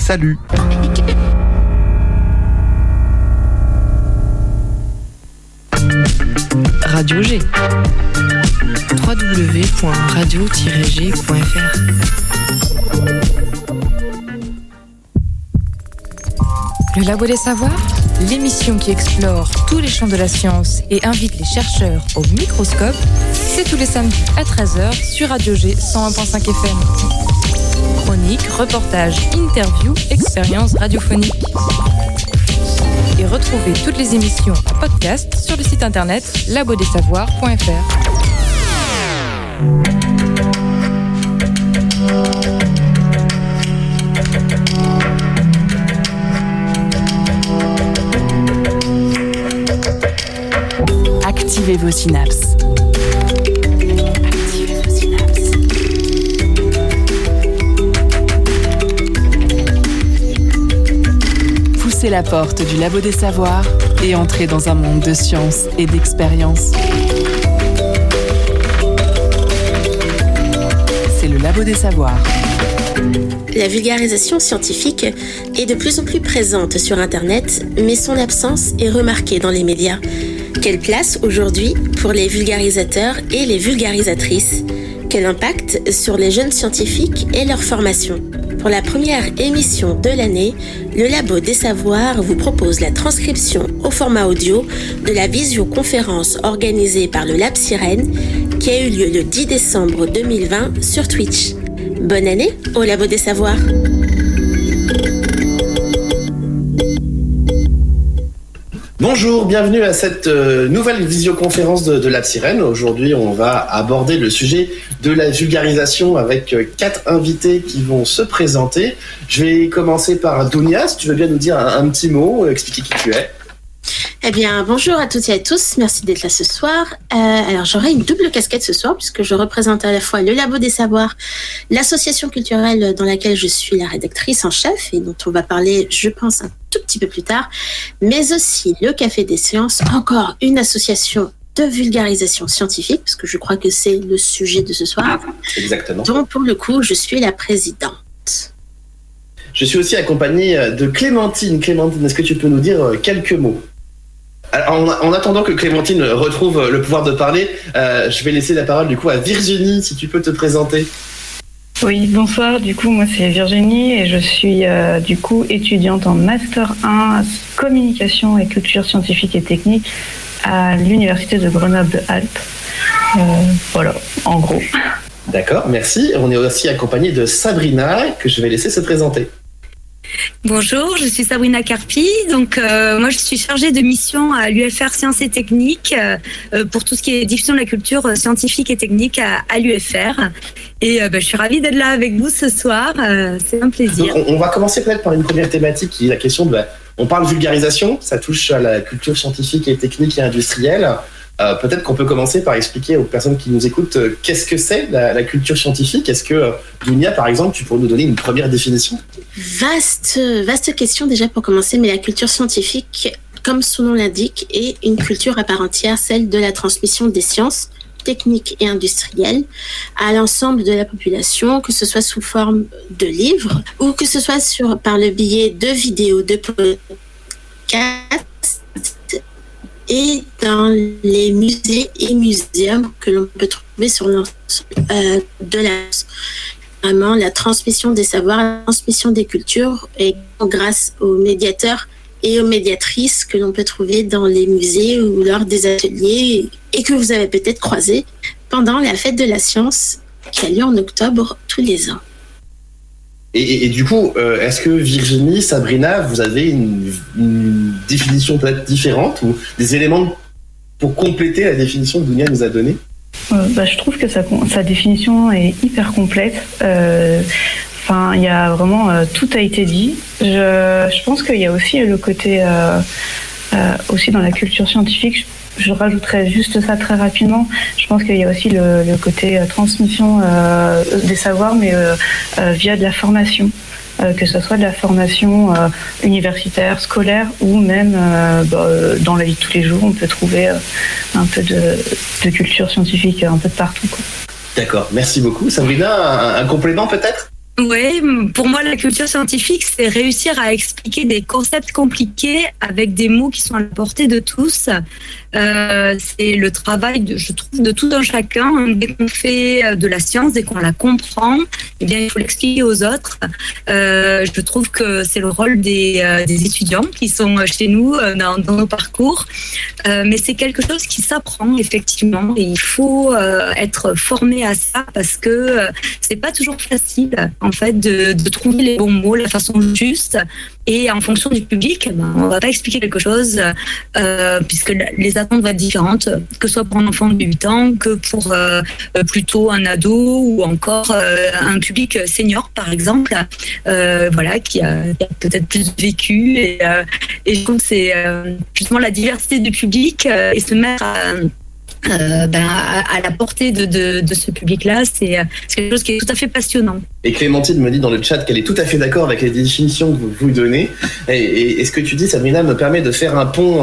Salut. Radio G. www.radio-g.fr. Le Labo des Savoirs, l'émission qui explore tous les champs de la science et invite les chercheurs au microscope, c'est tous les samedis à 13h sur Radio G 101.5 FM. Chroniques, reportages, interviews, expériences radiophoniques. Et retrouvez toutes les émissions en podcast sur le site internet labodessavoirs.fr. Activez vos synapses. Activez vos synapses. Poussez la porte du Labo des Savoirs et entrez dans un monde de science et d'expérience. C'est le Labo des Savoirs. La vulgarisation scientifique est de plus en plus présente sur Internet, mais son absence est remarquée dans les médias. Quelle place aujourd'hui pour les vulgarisateurs et les vulgarisatrices ? Quel impact sur les jeunes scientifiques et leur formation ? Pour la première émission de l'année, le Labo des Savoirs vous propose la transcription au format audio de la visioconférence organisée par le Lab Sirène qui a eu lieu le 10 décembre 2020 sur Twitch. Bonne année au Labo des Savoirs. Bonjour, bienvenue à cette nouvelle visioconférence de Lab Sirène. Aujourd'hui, on va aborder le sujet de la vulgarisation avec 4 invités qui vont se présenter. Je vais commencer par Dounia, si tu veux bien nous dire un petit mot, expliquer qui tu es. Eh bien, bonjour à toutes et à tous, merci d'être là ce soir. Alors, j'aurai une double casquette ce soir puisque je représente à la fois le Labo des Savoirs, l'association culturelle dans laquelle je suis la rédactrice en chef et dont on va parler, je pense, un tout petit peu plus tard, mais aussi le Café des Sciences, encore une association de vulgarisation scientifique, parce que je crois que c'est le sujet de ce soir. Exactement. dont, pour le coup, je suis la présidente. Je suis aussi accompagné de Clémentine. Clémentine, est-ce que tu peux nous dire quelques mots ? Alors, en attendant que Clémentine retrouve le pouvoir de parler, je vais laisser la parole du coup à Virginie, si tu peux te présenter. Oui, bonsoir. Du coup, moi c'est Virginie et je suis du coup étudiante en Master 1 Communication et Culture Scientifique et Technique à l'Université de Grenoble-Alpes. Voilà, en gros. D'accord, merci. On est aussi accompagné de Sabrina, que je vais laisser se présenter. Bonjour, je suis Sabrina Carpi. Donc, moi, je suis chargée de mission à l'UFR Sciences et Techniques pour tout ce qui est diffusion de la culture scientifique et technique à l'UFR. Et je suis ravie d'être là avec vous ce soir. C'est un plaisir. Donc, on va commencer peut-être par une première thématique qui est la question de... on parle vulgarisation, ça touche à la culture scientifique et technique et industrielle. Peut-être qu'on peut commencer par expliquer aux personnes qui nous écoutent qu'est-ce que c'est la culture scientifique. Est-ce que, Dounia, par exemple, tu pourrais nous donner une première définition ? Vaste question déjà pour commencer, mais la culture scientifique, comme son nom l'indique, est une culture à part entière, celle de la transmission des sciences techniques et industrielles à l'ensemble de la population, que ce soit sous forme de livres ou que ce soit par le biais de vidéos, de podcasts, et dans les musées et muséums que l'on peut trouver sur l'ensemble de vraiment la transmission des savoirs, la transmission des cultures, et grâce aux médiateurs et aux médiatrices que l'on peut trouver dans les musées ou lors des ateliers et que vous avez peut-être croisés pendant la fête de la science qui a lieu en octobre tous les ans. Et du coup, est-ce que Virginie, Sabrina, vous avez une définition peut-être différente ou des éléments pour compléter la définition que Dounia nous a donnée ? Je trouve que sa définition est hyper complète. Il y a vraiment tout a été dit. Je pense qu'il y a aussi le côté aussi dans la culture scientifique. Je rajouterais juste ça très rapidement. Je pense qu'il y a aussi le côté transmission des savoirs, mais via de la formation. Que ce soit de la formation universitaire, scolaire ou même dans la vie de tous les jours, on peut trouver un peu de culture scientifique un peu de partout, quoi. D'accord, merci beaucoup. Sabrina, un complément peut-être ? Oui, pour moi, la culture scientifique, c'est réussir à expliquer des concepts compliqués avec des mots qui sont à la portée de tous. C'est le travail, je trouve, de tout un chacun. Dès qu'on fait de la science, dès qu'on la comprend, eh bien, il faut l'expliquer aux autres. Je trouve que c'est le rôle des étudiants qui sont chez nous dans nos parcours. Mais c'est quelque chose qui s'apprend, effectivement. Et il faut être formé à ça parce que c'est pas toujours facile, en fait, de trouver les bons mots, la façon juste. Et en fonction du public, on va pas expliquer quelque chose puisque les attentes vont être différentes, que ce soit pour un enfant de 8 ans, que pour plutôt un ado ou encore un public senior, par exemple, qui a peut-être plus vécu. Et je trouve que c'est justement la diversité du public et se mettre à la portée de ce public-là, c'est quelque chose qui est tout à fait passionnant. Et Clémentine me dit dans le chat qu'elle est tout à fait d'accord avec les définitions que vous donnez. Et ce que tu dis, Sabrina, me permet de faire un pont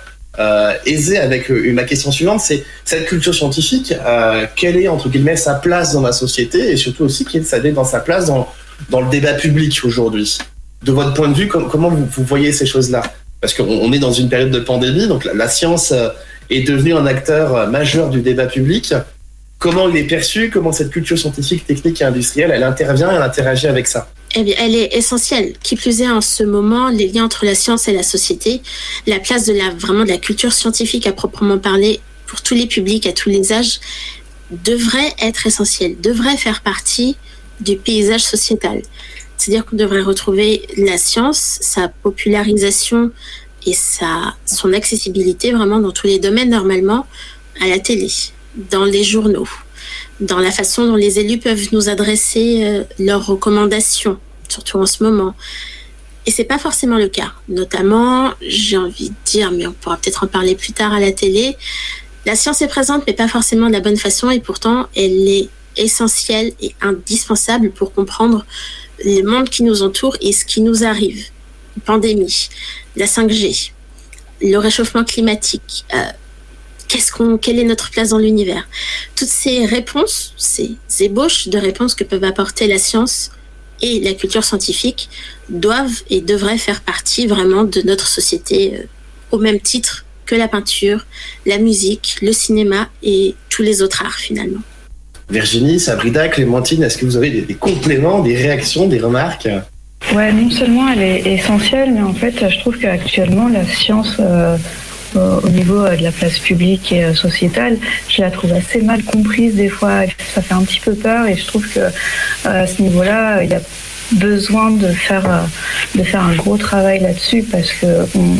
aisé avec ma question suivante. C'est cette culture scientifique, quelle est, entre guillemets, sa place dans la société et surtout aussi quelle est dans sa place dans le débat public aujourd'hui. De votre point de vue, comment vous voyez ces choses-là? Parce qu'on est dans une période de pandémie, donc la science est devenue un acteur majeur du débat public. Comment il est perçu? Comment cette culture scientifique, technique et industrielle, elle intervient, elle interagit avec ça? Eh bien, elle est essentielle. Qui plus est, en ce moment, les liens entre la science et la société, la place de la culture scientifique à proprement parler, pour tous les publics, à tous les âges, devrait être essentielle, devrait faire partie du paysage sociétal. C'est-à-dire qu'on devrait retrouver la science, sa popularisation et son accessibilité vraiment dans tous les domaines, normalement, à la télé, dans les journaux, dans la façon dont les élus peuvent nous adresser leurs recommandations, surtout en ce moment. Et c'est pas forcément le cas. Notamment, j'ai envie de dire, mais on pourra peut-être en parler plus tard à la télé, la science est présente, mais pas forcément de la bonne façon, et pourtant, elle est essentielle et indispensable pour comprendre le monde qui nous entoure et ce qui nous arrive. Pandémie, la 5G, le réchauffement climatique, quelle est notre place dans l'univers? Toutes ces réponses, ces ébauches de réponses que peuvent apporter la science et la culture scientifique doivent et devraient faire partie vraiment de notre société au même titre que la peinture, la musique, le cinéma et tous les autres arts finalement. Virginie, Sabrina, Clémentine, est-ce que vous avez des compléments, des réactions, des remarques? Ouais, non seulement elle est essentielle, mais en fait, je trouve qu'actuellement, la science, au niveau de la place publique et sociétale, je la trouve assez mal comprise des fois. Ça fait un petit peu peur et je trouve que à ce niveau-là, il y a besoin de faire un gros travail là-dessus parce que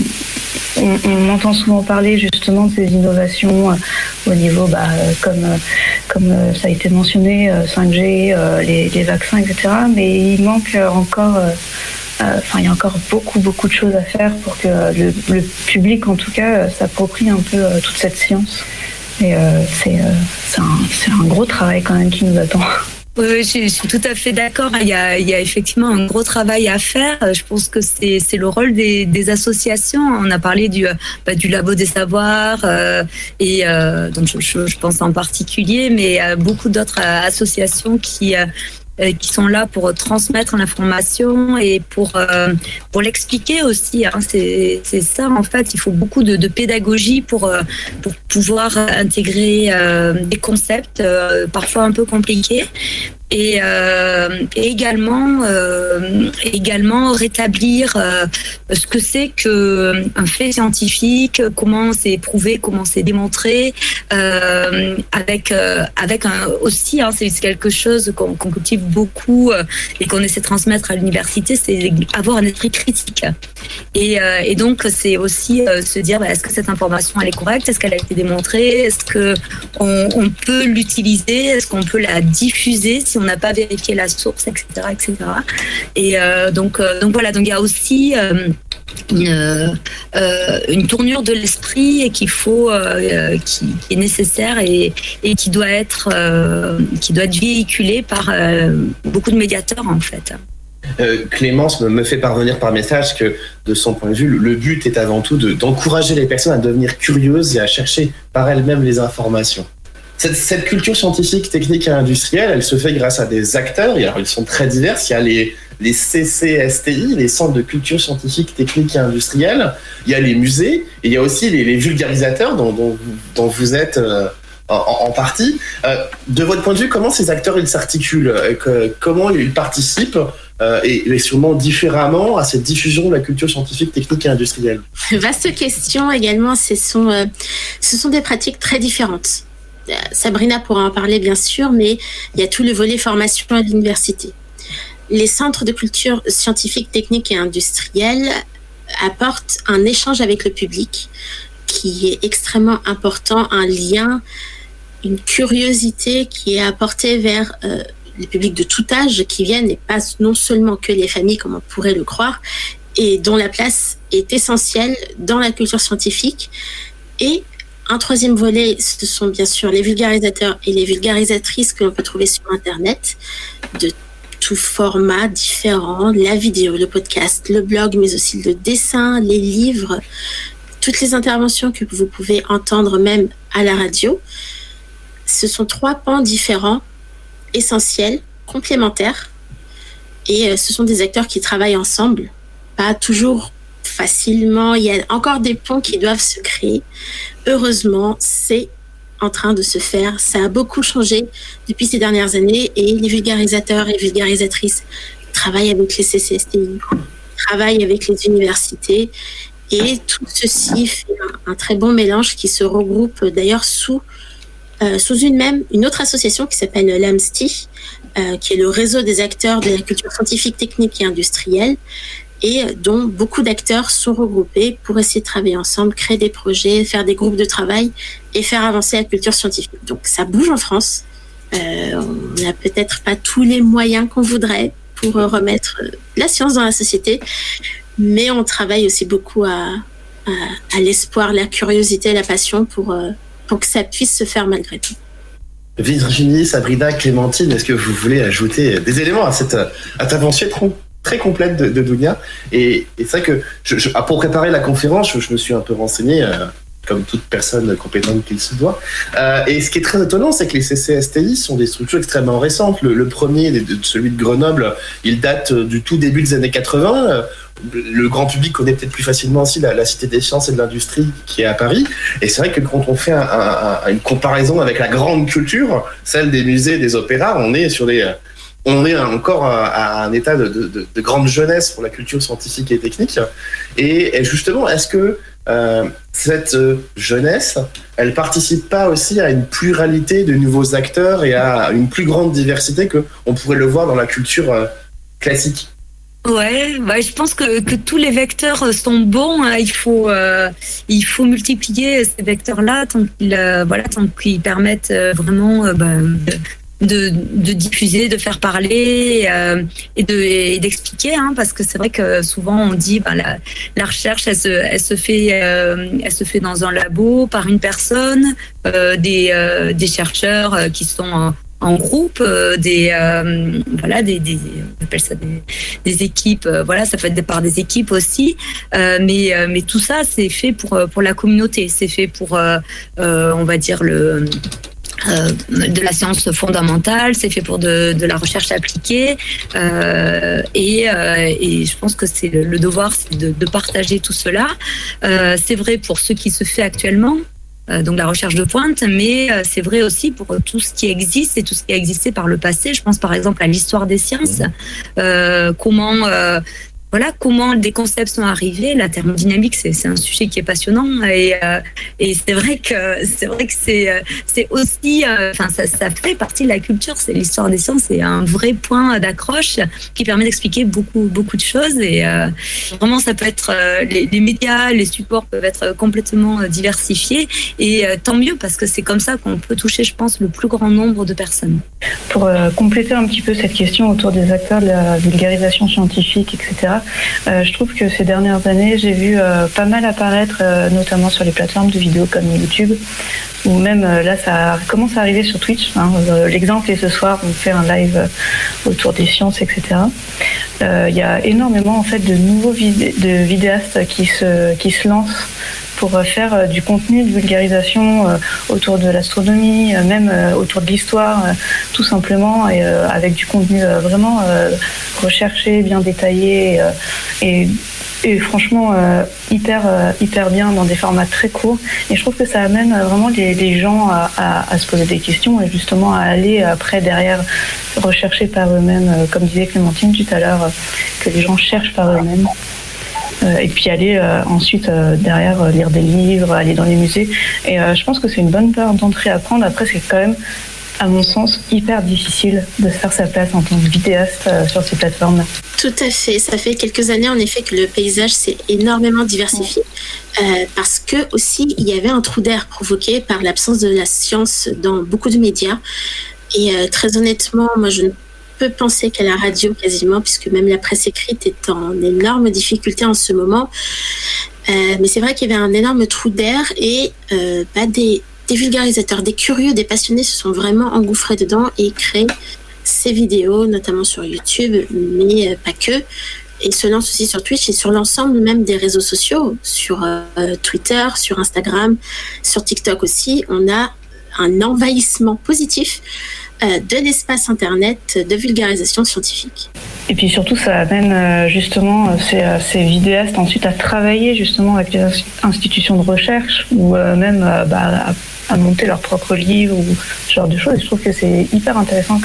on entend souvent parler justement de ces innovations au niveau, comme ça a été mentionné, 5G, les vaccins, etc. Mais il manque encore, il y a encore beaucoup de choses à faire pour que le public, en tout cas, s'approprie un peu toute cette science. Et c'est un gros travail quand même qui nous attend. Oui, je suis tout à fait d'accord. Il y a effectivement un gros travail à faire. Je pense que c'est le rôle des associations. On a parlé du Labo des Savoirs et donc je pense en particulier, mais beaucoup d'autres associations qui sont là pour transmettre l'information et pour l'expliquer aussi. C'est ça, en fait. Il faut beaucoup de pédagogie pour pouvoir intégrer des concepts parfois un peu compliqués. Et également rétablir ce que c'est qu'un fait scientifique, comment c'est prouvé, comment c'est démontré, avec aussi, c'est quelque chose qu'on cultive beaucoup et qu'on essaie de transmettre à l'université, c'est avoir un esprit critique. Et donc c'est aussi se dire est-ce que cette information elle est correcte, est-ce qu'elle a été démontrée, est-ce que on peut l'utiliser, est-ce qu'on peut la diffuser si on n'a pas vérifié la source, etc. Et donc voilà, donc il y a aussi une tournure de l'esprit et qu'il faut, qui est nécessaire et qui doit être véhiculée par beaucoup de médiateurs en fait. Clémence me fait parvenir par message que de son point de vue, le but est avant tout d'encourager les personnes à devenir curieuses et à chercher par elles-mêmes les informations. Cette culture scientifique, technique et industrielle, elle se fait grâce à des acteurs. Et alors, ils sont très divers. Il y a les CCSTI, les centres de culture scientifique, technique et industrielle. Il y a les musées. Et il y a aussi les vulgarisateurs dont vous êtes en partie. De votre point de vue, comment ces acteurs ils s'articulent, comment ils participent et sûrement différemment à cette diffusion de la culture scientifique, technique et industrielle? Vaste question également. Ce sont des pratiques très différentes. Sabrina pourra en parler bien sûr, mais il y a tout le volet formation à l'université. Les centres de culture scientifique, technique et industrielle apportent un échange avec le public qui est extrêmement important, un lien, une curiosité qui est apportée vers les publics de tout âge qui viennent, et pas non seulement que les familles comme on pourrait le croire, et dont la place est essentielle dans la culture scientifique. Et un troisième volet, ce sont bien sûr les vulgarisateurs et les vulgarisatrices que l'on peut trouver sur Internet, de tout format différent, la vidéo, le podcast, le blog, mais aussi le dessin, les livres, toutes les interventions que vous pouvez entendre même à la radio. Ce sont 3 pans différents, essentiels, complémentaires, et ce sont des acteurs qui travaillent ensemble, pas toujours facilement. Il y a encore des ponts qui doivent se créer. Heureusement, c'est en train de se faire. Ça a beaucoup changé depuis ces dernières années, et les vulgarisateurs et vulgarisatrices travaillent avec les CCSTI, travaillent avec les universités, et tout ceci fait un très bon mélange qui se regroupe d'ailleurs sous une autre association qui s'appelle l'AMSTI, qui est le réseau des acteurs de la culture scientifique, technique et industrielle, et dont beaucoup d'acteurs sont regroupés pour essayer de travailler ensemble, créer des projets, faire des groupes de travail et faire avancer la culture scientifique. Donc ça bouge en France. On n'a peut-être pas tous les moyens qu'on voudrait pour remettre la science dans la société, mais on travaille aussi beaucoup à l'espoir, la curiosité, la passion pour que ça puisse se faire malgré tout. Virginie, Sabrina, Clémentine, est-ce que vous voulez ajouter des éléments à cette intervention très complète de Dounia? Et c'est vrai que pour préparer la conférence, je me suis un peu renseigné, comme toute personne compétente qu'il se doit. Et ce qui est très étonnant, c'est que les CCSTI sont des structures extrêmement récentes. Le premier, celui de Grenoble, il date du tout début des années 80. Le grand public connaît peut-être plus facilement aussi la Cité des Sciences et de l'Industrie qui est à Paris. Et c'est vrai que quand on fait une comparaison avec la grande culture, celle des musées, des opéras, on est encore à un état de grande jeunesse pour la culture scientifique et technique. Et justement, est-ce que cette jeunesse, elle participe pas aussi à une pluralité de nouveaux acteurs et à une plus grande diversité qu'on pourrait le voir dans la culture classique? Ouais, je pense que tous les vecteurs sont bons. Il faut multiplier ces vecteurs-là tant qu'ils permettent vraiment de diffuser, de faire parler et d'expliquer, parce que c'est vrai que souvent on dit la recherche elle se fait dans un labo par une personne, des chercheurs qui sont en groupe, on appelle ça des équipes, ça peut être par des équipes aussi, mais tout ça c'est fait pour la communauté, c'est fait pour on va dire de la science fondamentale, c'est fait pour de la recherche appliquée, et je pense que c'est le devoir, c'est de partager tout cela. C'est vrai pour ce qui se fait actuellement, donc la recherche de pointe, mais c'est vrai aussi pour tout ce qui existe et tout ce qui a existé par le passé. Je pense par exemple à l'histoire des sciences, comment des concepts sont arrivés. La thermodynamique, c'est un sujet qui est passionnant, et c'est vrai que c'est aussi, ça fait partie de la culture. C'est l'histoire des sciences, c'est un vrai point d'accroche qui permet d'expliquer beaucoup de choses, et vraiment ça peut être les médias, les supports peuvent être complètement diversifiés, et tant mieux, parce que c'est comme ça qu'on peut toucher, je pense, le plus grand nombre de personnes. Pour compléter un petit peu cette question autour des acteurs de la vulgarisation scientifique, etc., je trouve que ces dernières années, j'ai vu pas mal apparaître, notamment sur les plateformes de vidéos comme YouTube, ou même là, ça commence à arriver sur Twitch. L'exemple est ce soir, on fait un live autour des sciences, etc. Il y a énormément en fait de nouveaux vidéastes qui se lancent pour faire du contenu de vulgarisation autour de l'astronomie, même autour de l'histoire, tout simplement, et avec du contenu vraiment recherché, bien détaillé et franchement hyper bien dans des formats très courts. Et je trouve que ça amène vraiment les gens à se poser des questions et justement à aller après derrière rechercher par eux-mêmes, comme disait Clémentine tout à l'heure, que les gens cherchent par eux-mêmes. Et puis aller ensuite derrière lire des livres, aller dans les musées. Et je pense que c'est une bonne porte d'entrée à prendre. Après, c'est quand même, à mon sens, hyper difficile de se faire sa place en tant que vidéaste sur ces plateformes. Tout à fait. Ça fait quelques années, en effet, que le paysage s'est énormément diversifié. Parce que aussi, il y avait un trou d'air provoqué par l'absence de la science dans beaucoup de médias. Et très honnêtement, moi, je ne peux penser qu'à la radio quasiment, puisque même la presse écrite est en énorme difficulté en ce moment. Mais c'est vrai qu'il y avait un énorme trou d'air et des vulgarisateurs, des curieux, des passionnés se sont vraiment engouffrés dedans et créent ces vidéos, notamment sur YouTube, mais pas que. Et se lancent aussi sur Twitch et sur l'ensemble même des réseaux sociaux, sur Twitter, sur Instagram, sur TikTok aussi. On a un envahissement positif de l'espace Internet de vulgarisation scientifique. Et puis surtout, ça amène justement ces vidéastes ensuite à travailler justement avec les institutions de recherche ou même à monter leurs propres livres ou ce genre de choses. Et je trouve que c'est hyper intéressant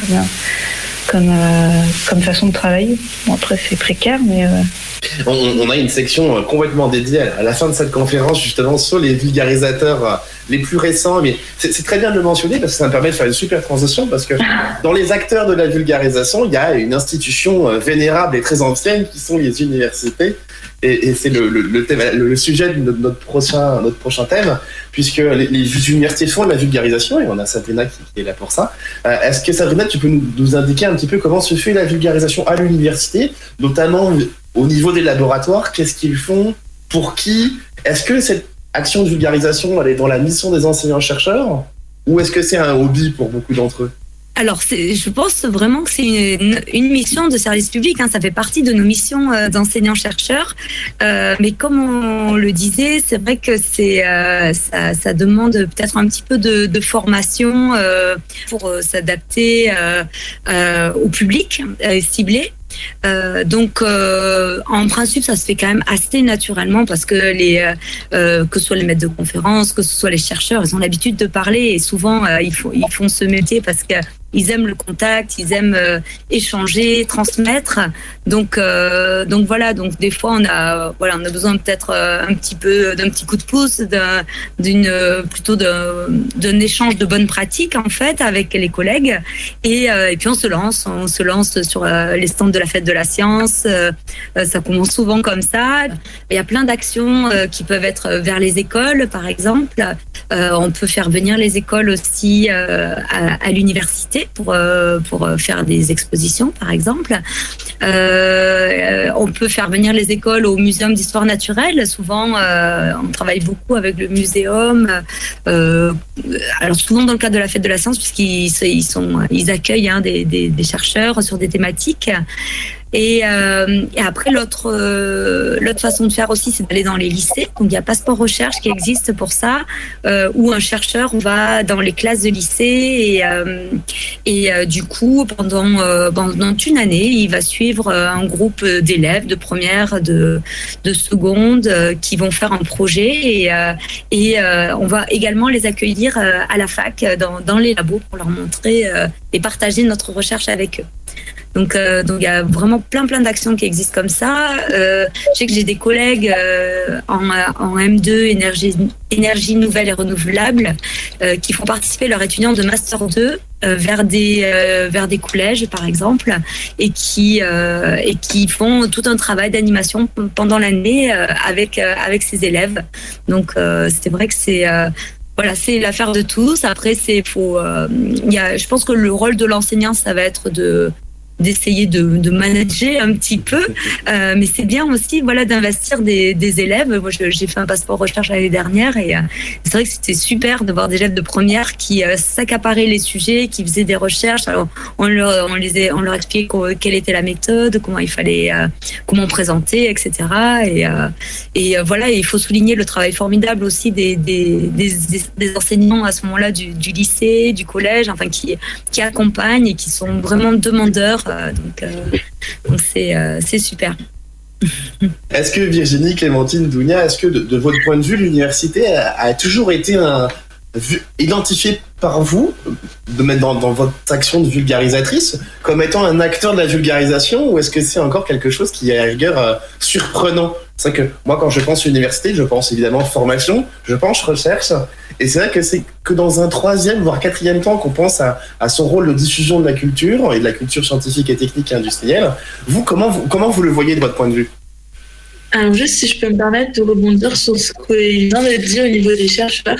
comme façon de travailler. Bon, après, c'est précaire, mais... On a une section complètement dédiée à la fin de cette conférence, justement, sur les vulgarisateurs les plus récents. Mais c'est très bien de le mentionner parce que ça me permet de faire une super transition, parce que dans les acteurs de la vulgarisation, il y a une institution vénérable et très ancienne qui sont les universités. Et c'est le sujet de notre prochain thème, puisque les universités font de la vulgarisation, et on a Sabrina qui est là pour ça. Est-ce que, Sabrina, tu peux nous indiquer un petit peu comment se fait la vulgarisation à l'université, notamment au niveau des laboratoires? Qu'est-ce qu'ils font? Pour qui? Est-ce que cette action de vulgarisation, elle est dans la mission des enseignants-chercheurs? Ou est-ce que c'est un hobby pour beaucoup d'entre eux? Alors, je pense vraiment que c'est une mission de service public. Ça fait partie de nos missions d'enseignants-chercheurs. Mais comme on le disait, c'est vrai que ça demande peut-être un petit peu de formation pour s'adapter au public ciblé. Donc, en principe, ça se fait quand même assez naturellement parce que que ce soit les maîtres de conférences, que ce soit les chercheurs, ils ont l'habitude de parler et souvent ils font ce métier parce que ils aiment le contact, ils aiment échanger, transmettre. Donc voilà. Donc des fois on a besoin peut-être un petit peu d'un petit coup de pouce, d'un échange de bonnes pratiques en fait avec les collègues. Et puis on se lance sur les stands de la fête de la science. Ça commence souvent comme ça. Il y a plein d'actions qui peuvent être vers les écoles, par exemple. On peut faire venir les écoles aussi à l'université pour faire des expositions, par exemple. On peut faire venir les écoles au muséum d'histoire naturelle. Souvent, on travaille beaucoup avec le muséum. Alors souvent dans le cadre de la fête de la science, puisqu'ils accueillent des chercheurs sur des thématiques. Et après, l'autre façon de faire aussi, c'est d'aller dans les lycées. Donc, il y a Passeport Recherche qui existe pour ça, où un chercheur va dans les classes de lycée et du coup, pendant une année, il va suivre un groupe d'élèves de première, de seconde, qui vont faire un projet et on va également les accueillir à la fac dans les labos pour leur montrer et partager notre recherche avec eux. Donc il y a vraiment plein d'actions qui existent comme ça. Je sais que j'ai des collègues en M2 énergie nouvelle et renouvelable qui font participer leurs étudiants de master 2 vers des collèges par exemple et qui font tout un travail d'animation pendant l'année avec ces élèves. Donc c'est vrai que c'est l'affaire de tous. Après je pense que le rôle de l'enseignant, ça va être de d'essayer de manager un petit peu, mais c'est bien aussi d'investir des élèves. Moi j'ai fait un passeport recherche l'année dernière et c'est vrai que c'était super de voir des élèves de première qui s'accaparaient les sujets, qui faisaient des recherches. Alors, on leur expliquait quelle était la méthode, comment présenter, etc. Et il faut souligner le travail formidable aussi des enseignants à ce moment-là du lycée, du collège, qui accompagnent et qui sont vraiment demandeurs. Donc c'est super. Est-ce que Virginie, Clémentine, Dounia, est-ce que de votre point de vue, l'université a toujours été identifiée par vous, dans votre action de vulgarisatrice, comme étant un acteur de la vulgarisation, ou est-ce que c'est encore quelque chose qui est à rigueur surprenant? C'est vrai que moi, quand je pense université, je pense évidemment formation, je pense recherche, et c'est vrai que c'est que dans un 3e, voire 4e temps qu'on pense à son rôle de diffusion de la culture, et de la culture scientifique et technique et industrielle. Vous, comment vous le voyez de votre point de vue? Alors juste si je peux me permettre de rebondir sur ce qu'il vient de dire au niveau des chercheurs,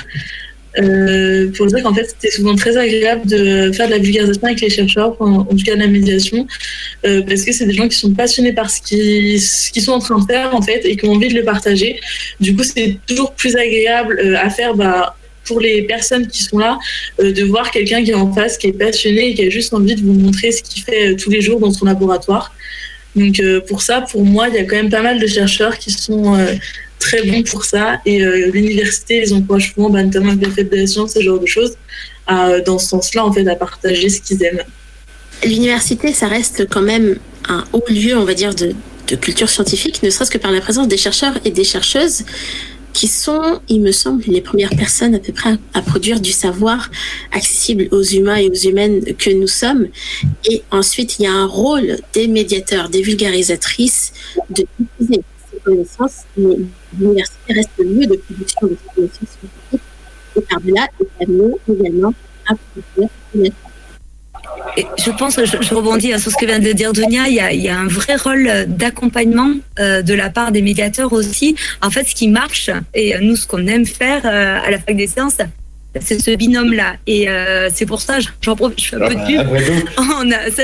pour dire qu'en fait c'était souvent très agréable de faire de la vulgarisation avec les chercheurs, en tout cas de la médiation, parce que c'est des gens qui sont passionnés par ce qu'ils sont en train de faire en fait et qui ont envie de le partager. Du coup c'est toujours plus agréable à faire pour les personnes qui sont là, de voir quelqu'un qui est en face, qui est passionné et qui a juste envie de vous montrer ce qu'il fait tous les jours dans son laboratoire. Donc pour moi, il y a quand même pas mal de chercheurs qui sont très bons pour ça, et l'université les encourage souvent, notamment avec la fête de la science, ce genre de choses, dans ce sens-là, en fait, à partager ce qu'ils aiment. L'université, ça reste quand même un haut lieu, on va dire, de culture scientifique, ne serait-ce que par la présence des chercheurs et des chercheuses qui sont, il me semble, les premières personnes à peu près à produire du savoir accessible aux humains et aux humaines que nous sommes. Et ensuite, il y a un rôle des médiateurs, des vulgarisatrices, de diffuser ces connaissances. Mais l'université reste le lieu de production de ces connaissances scientifiques. Et par-delà, est amené également à produire une. Et je pense, je rebondis sur ce que vient de dire Dounia, il y a un vrai rôle d'accompagnement de la part des médiateurs aussi. En fait, ce qui marche, et nous, ce qu'on aime faire à la Fac des Sciences, c'est ce binôme-là. Et c'est pour ça, j'en profite, je fais un peu de pub.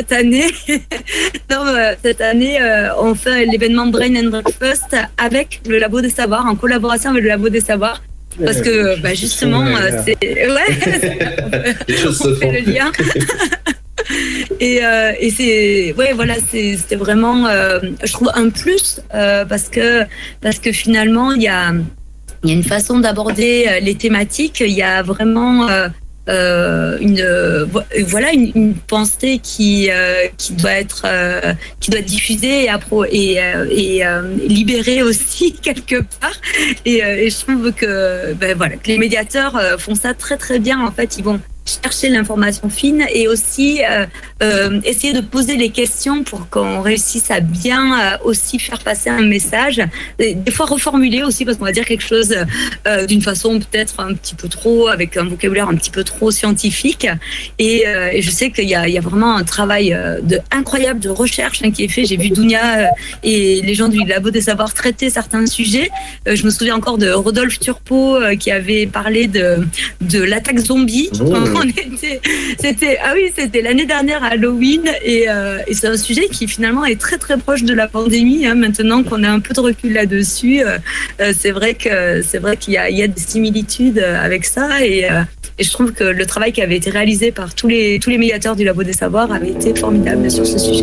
Cette année, on fait l'événement Brain and Breakfast avec le Labo des Savoirs, en collaboration avec le Labo des Savoirs. Parce que justement, c'est on fait le lien. Et c'était vraiment, je trouve, un plus parce que finalement il y a une façon d'aborder les thématiques. Il y a vraiment une pensée qui doit être diffusée et libérée aussi quelque part, et je trouve que que les médiateurs font ça très très bien. En fait, ils vont chercher l'information fine et aussi essayer de poser les questions pour qu'on réussisse à bien aussi faire passer un message, et des fois reformuler aussi, parce qu'on va dire quelque chose d'une façon peut-être un petit peu trop, avec un vocabulaire un petit peu trop scientifique, et je sais qu'il y a vraiment un travail incroyable de recherche qui est fait. J'ai vu Dounia et les gens du Labo des Savoirs traiter certains sujets. Je me souviens encore de Rodolphe Turpot qui avait parlé de l'attaque zombie. C'était l'année dernière à Halloween, et c'est un sujet qui finalement est très très proche de la pandémie, maintenant qu'on a un peu de recul là-dessus. C'est vrai qu'il y a des similitudes avec ça, et je trouve que le travail qui avait été réalisé par tous les médiateurs du Labo des Savoirs avait été formidable sur ce sujet.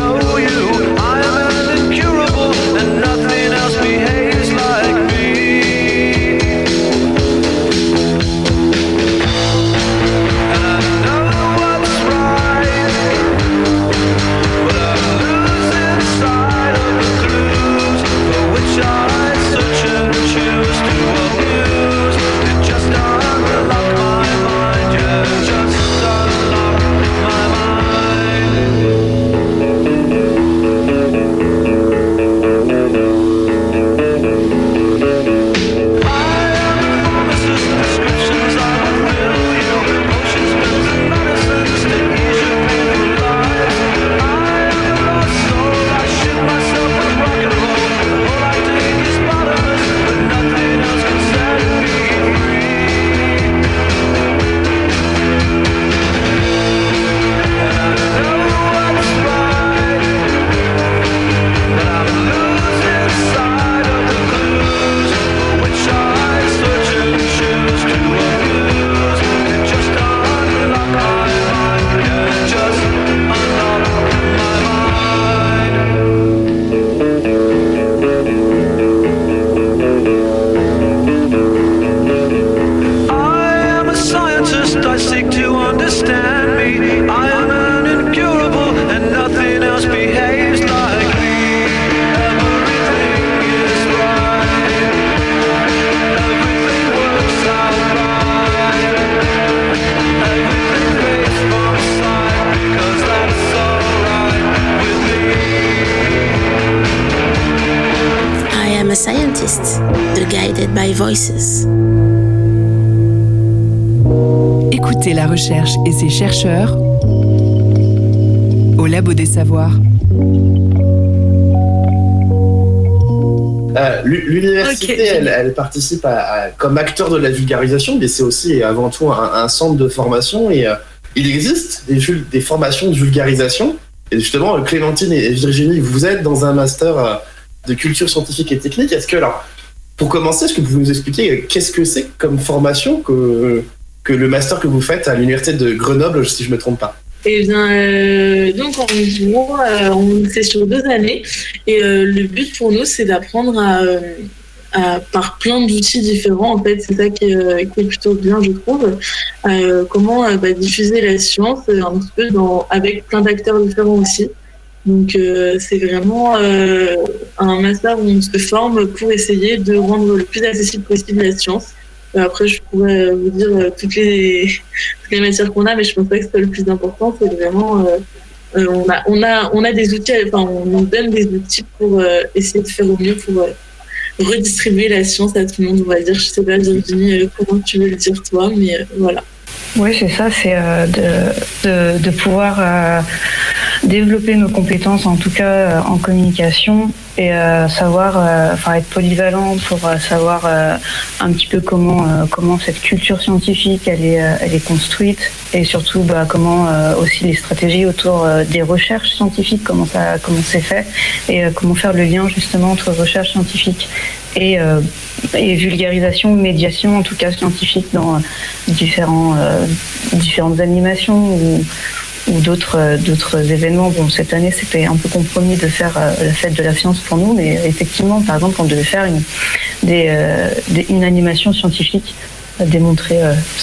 Nothing else behaves like me. My Voices. Écoutez la recherche et ses chercheurs au Labo des Savoirs. L'université, Okay. elle participe comme acteur de la vulgarisation, mais c'est aussi et avant tout un centre de formation. Et il existe des formations de vulgarisation. Et justement, Clémentine et Virginie, vous êtes dans un master de culture scientifique et technique. Est-ce que, alors, pour commencer, est-ce que vous pouvez nous expliquer qu'est-ce que c'est comme formation que le master que vous faites à l'université de Grenoble, si je ne me trompe pas? Et bien, donc en gros, c'est sur 2 années. Et le but pour nous, c'est d'apprendre par plein d'outils différents. En fait, c'est ça qui est plutôt bien, je trouve. Comment diffuser la science un petit peu avec plein d'acteurs différents aussi. Donc, c'est vraiment un master où on se forme pour essayer de rendre le plus accessible possible la science. Après, je pourrais vous dire toutes les matières qu'on a, mais je pense pas que c'est le plus important. C'est vraiment, on a des outils, enfin, on nous donne des outils pour essayer de faire au mieux pour redistribuer la science à tout le monde, on va dire. Je sais pas, Virginie, comment tu veux le dire toi, mais voilà. Oui, c'est ça, c'est de pouvoir développer nos compétences, en tout cas en communication, et savoir, être polyvalent pour savoir un petit peu comment cette culture scientifique elle est construite, et surtout comment aussi les stratégies autour des recherches scientifiques, comment c'est fait, et comment faire le lien justement entre recherche scientifique et vulgarisation, médiation, en tout cas scientifique, dans différentes animations ou d'autres événements. Bon, cette année, c'était un peu compromis de faire la fête de la science pour nous, mais effectivement, par exemple, on devait faire une animation scientifique, démontrer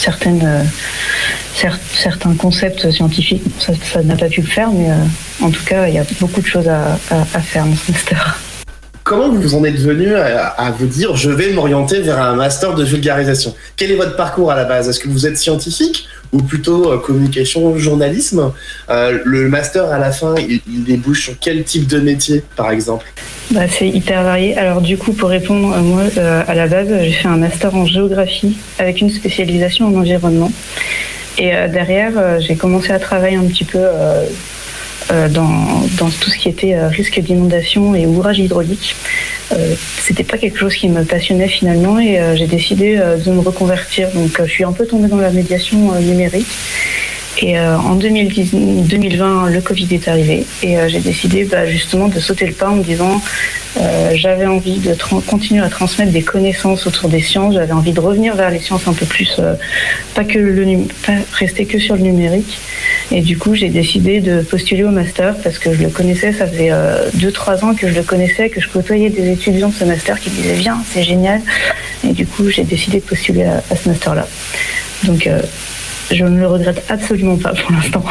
certains concepts scientifiques. Ça n'a pas pu le faire, mais en tout cas, il y a beaucoup de choses à faire dans ce master. Comment vous en êtes venu à vous dire je vais m'orienter vers un master de vulgarisation? Quel est votre parcours à la base? Est-ce que vous êtes scientifique ou plutôt communication, journalisme? Le master à la fin, il débouche sur quel type de métier par exemple? C'est hyper varié. Alors du coup, pour répondre, moi à la base, j'ai fait un master en géographie avec une spécialisation en environnement. Et derrière, j'ai commencé à travailler un petit peu dans tout ce qui était risque d'inondation et ouvrage hydraulique. C'était pas quelque chose qui me passionnait finalement, et j'ai décidé de me reconvertir. Donc je suis un peu tombée dans la médiation numérique. Et en 2020, le Covid est arrivé, et j'ai décidé justement de sauter le pas en me disant j'avais envie de continuer à transmettre des connaissances autour des sciences, j'avais envie de revenir vers les sciences un peu plus, pas rester que sur le numérique. Et du coup, j'ai décidé de postuler au master parce que je le connaissais, ça faisait 2-3 ans que je le connaissais, que je côtoyais des étudiants de ce master qui disaient viens, c'est génial. Et du coup, j'ai décidé de postuler à ce master-là. Donc, je ne le regrette absolument pas pour l'instant.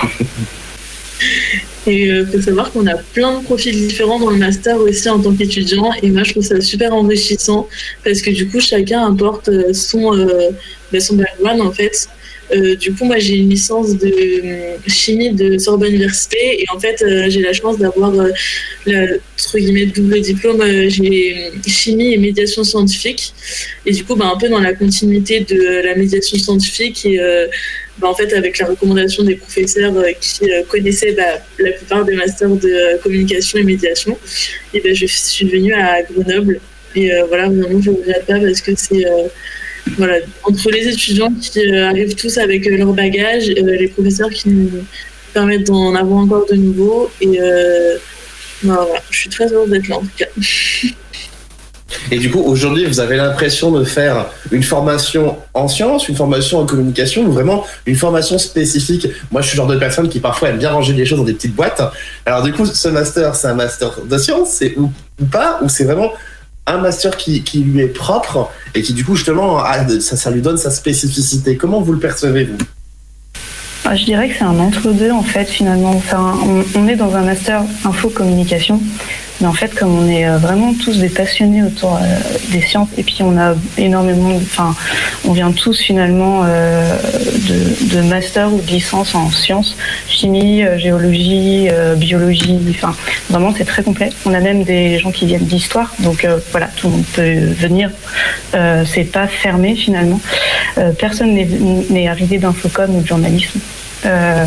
Et il faut savoir qu'on a plein de profils différents dans le master aussi en tant qu'étudiant, et moi je trouve ça super enrichissant parce que du coup chacun apporte son background en fait. Du coup, moi, j'ai une licence de chimie de Sorbonne Université, et en fait, j'ai la chance d'avoir entre guillemets double diplôme. J'ai chimie et médiation scientifique, et du coup, un peu dans la continuité de la médiation scientifique, et en fait, avec la recommandation des professeurs qui connaissaient la plupart des masters de communication et médiation, et je suis venue à Grenoble, et voilà, vraiment, je ne regrette pas parce que c'est voilà, entre les étudiants qui arrivent tous avec leur bagage, les professeurs qui nous permettent d'en avoir encore de nouveaux, et voilà, je suis très heureuse d'être là en tout cas. Et du coup, aujourd'hui, vous avez l'impression de faire une formation en sciences, une formation en communication, ou vraiment une formation spécifique? Moi, je suis le genre de personne qui parfois aime bien ranger les choses dans des petites boîtes. Alors du coup, ce master, c'est un master de sciences, ou pas, ou c'est vraiment un master qui lui est propre et qui du coup justement ça lui donne sa spécificité? Comment vous le percevez vous? Je dirais que c'est un entre-deux en fait finalement. On est dans un master info-communication, Mais en fait, comme on est vraiment tous des passionnés autour des sciences, et puis on a on vient tous finalement de master ou de licence en sciences, chimie, géologie, biologie, vraiment c'est très complet. On a même des gens qui viennent d'histoire, donc voilà, tout le monde peut venir. C'est pas fermé finalement. Personne n'est arrivé d'infocom ou de journalisme. En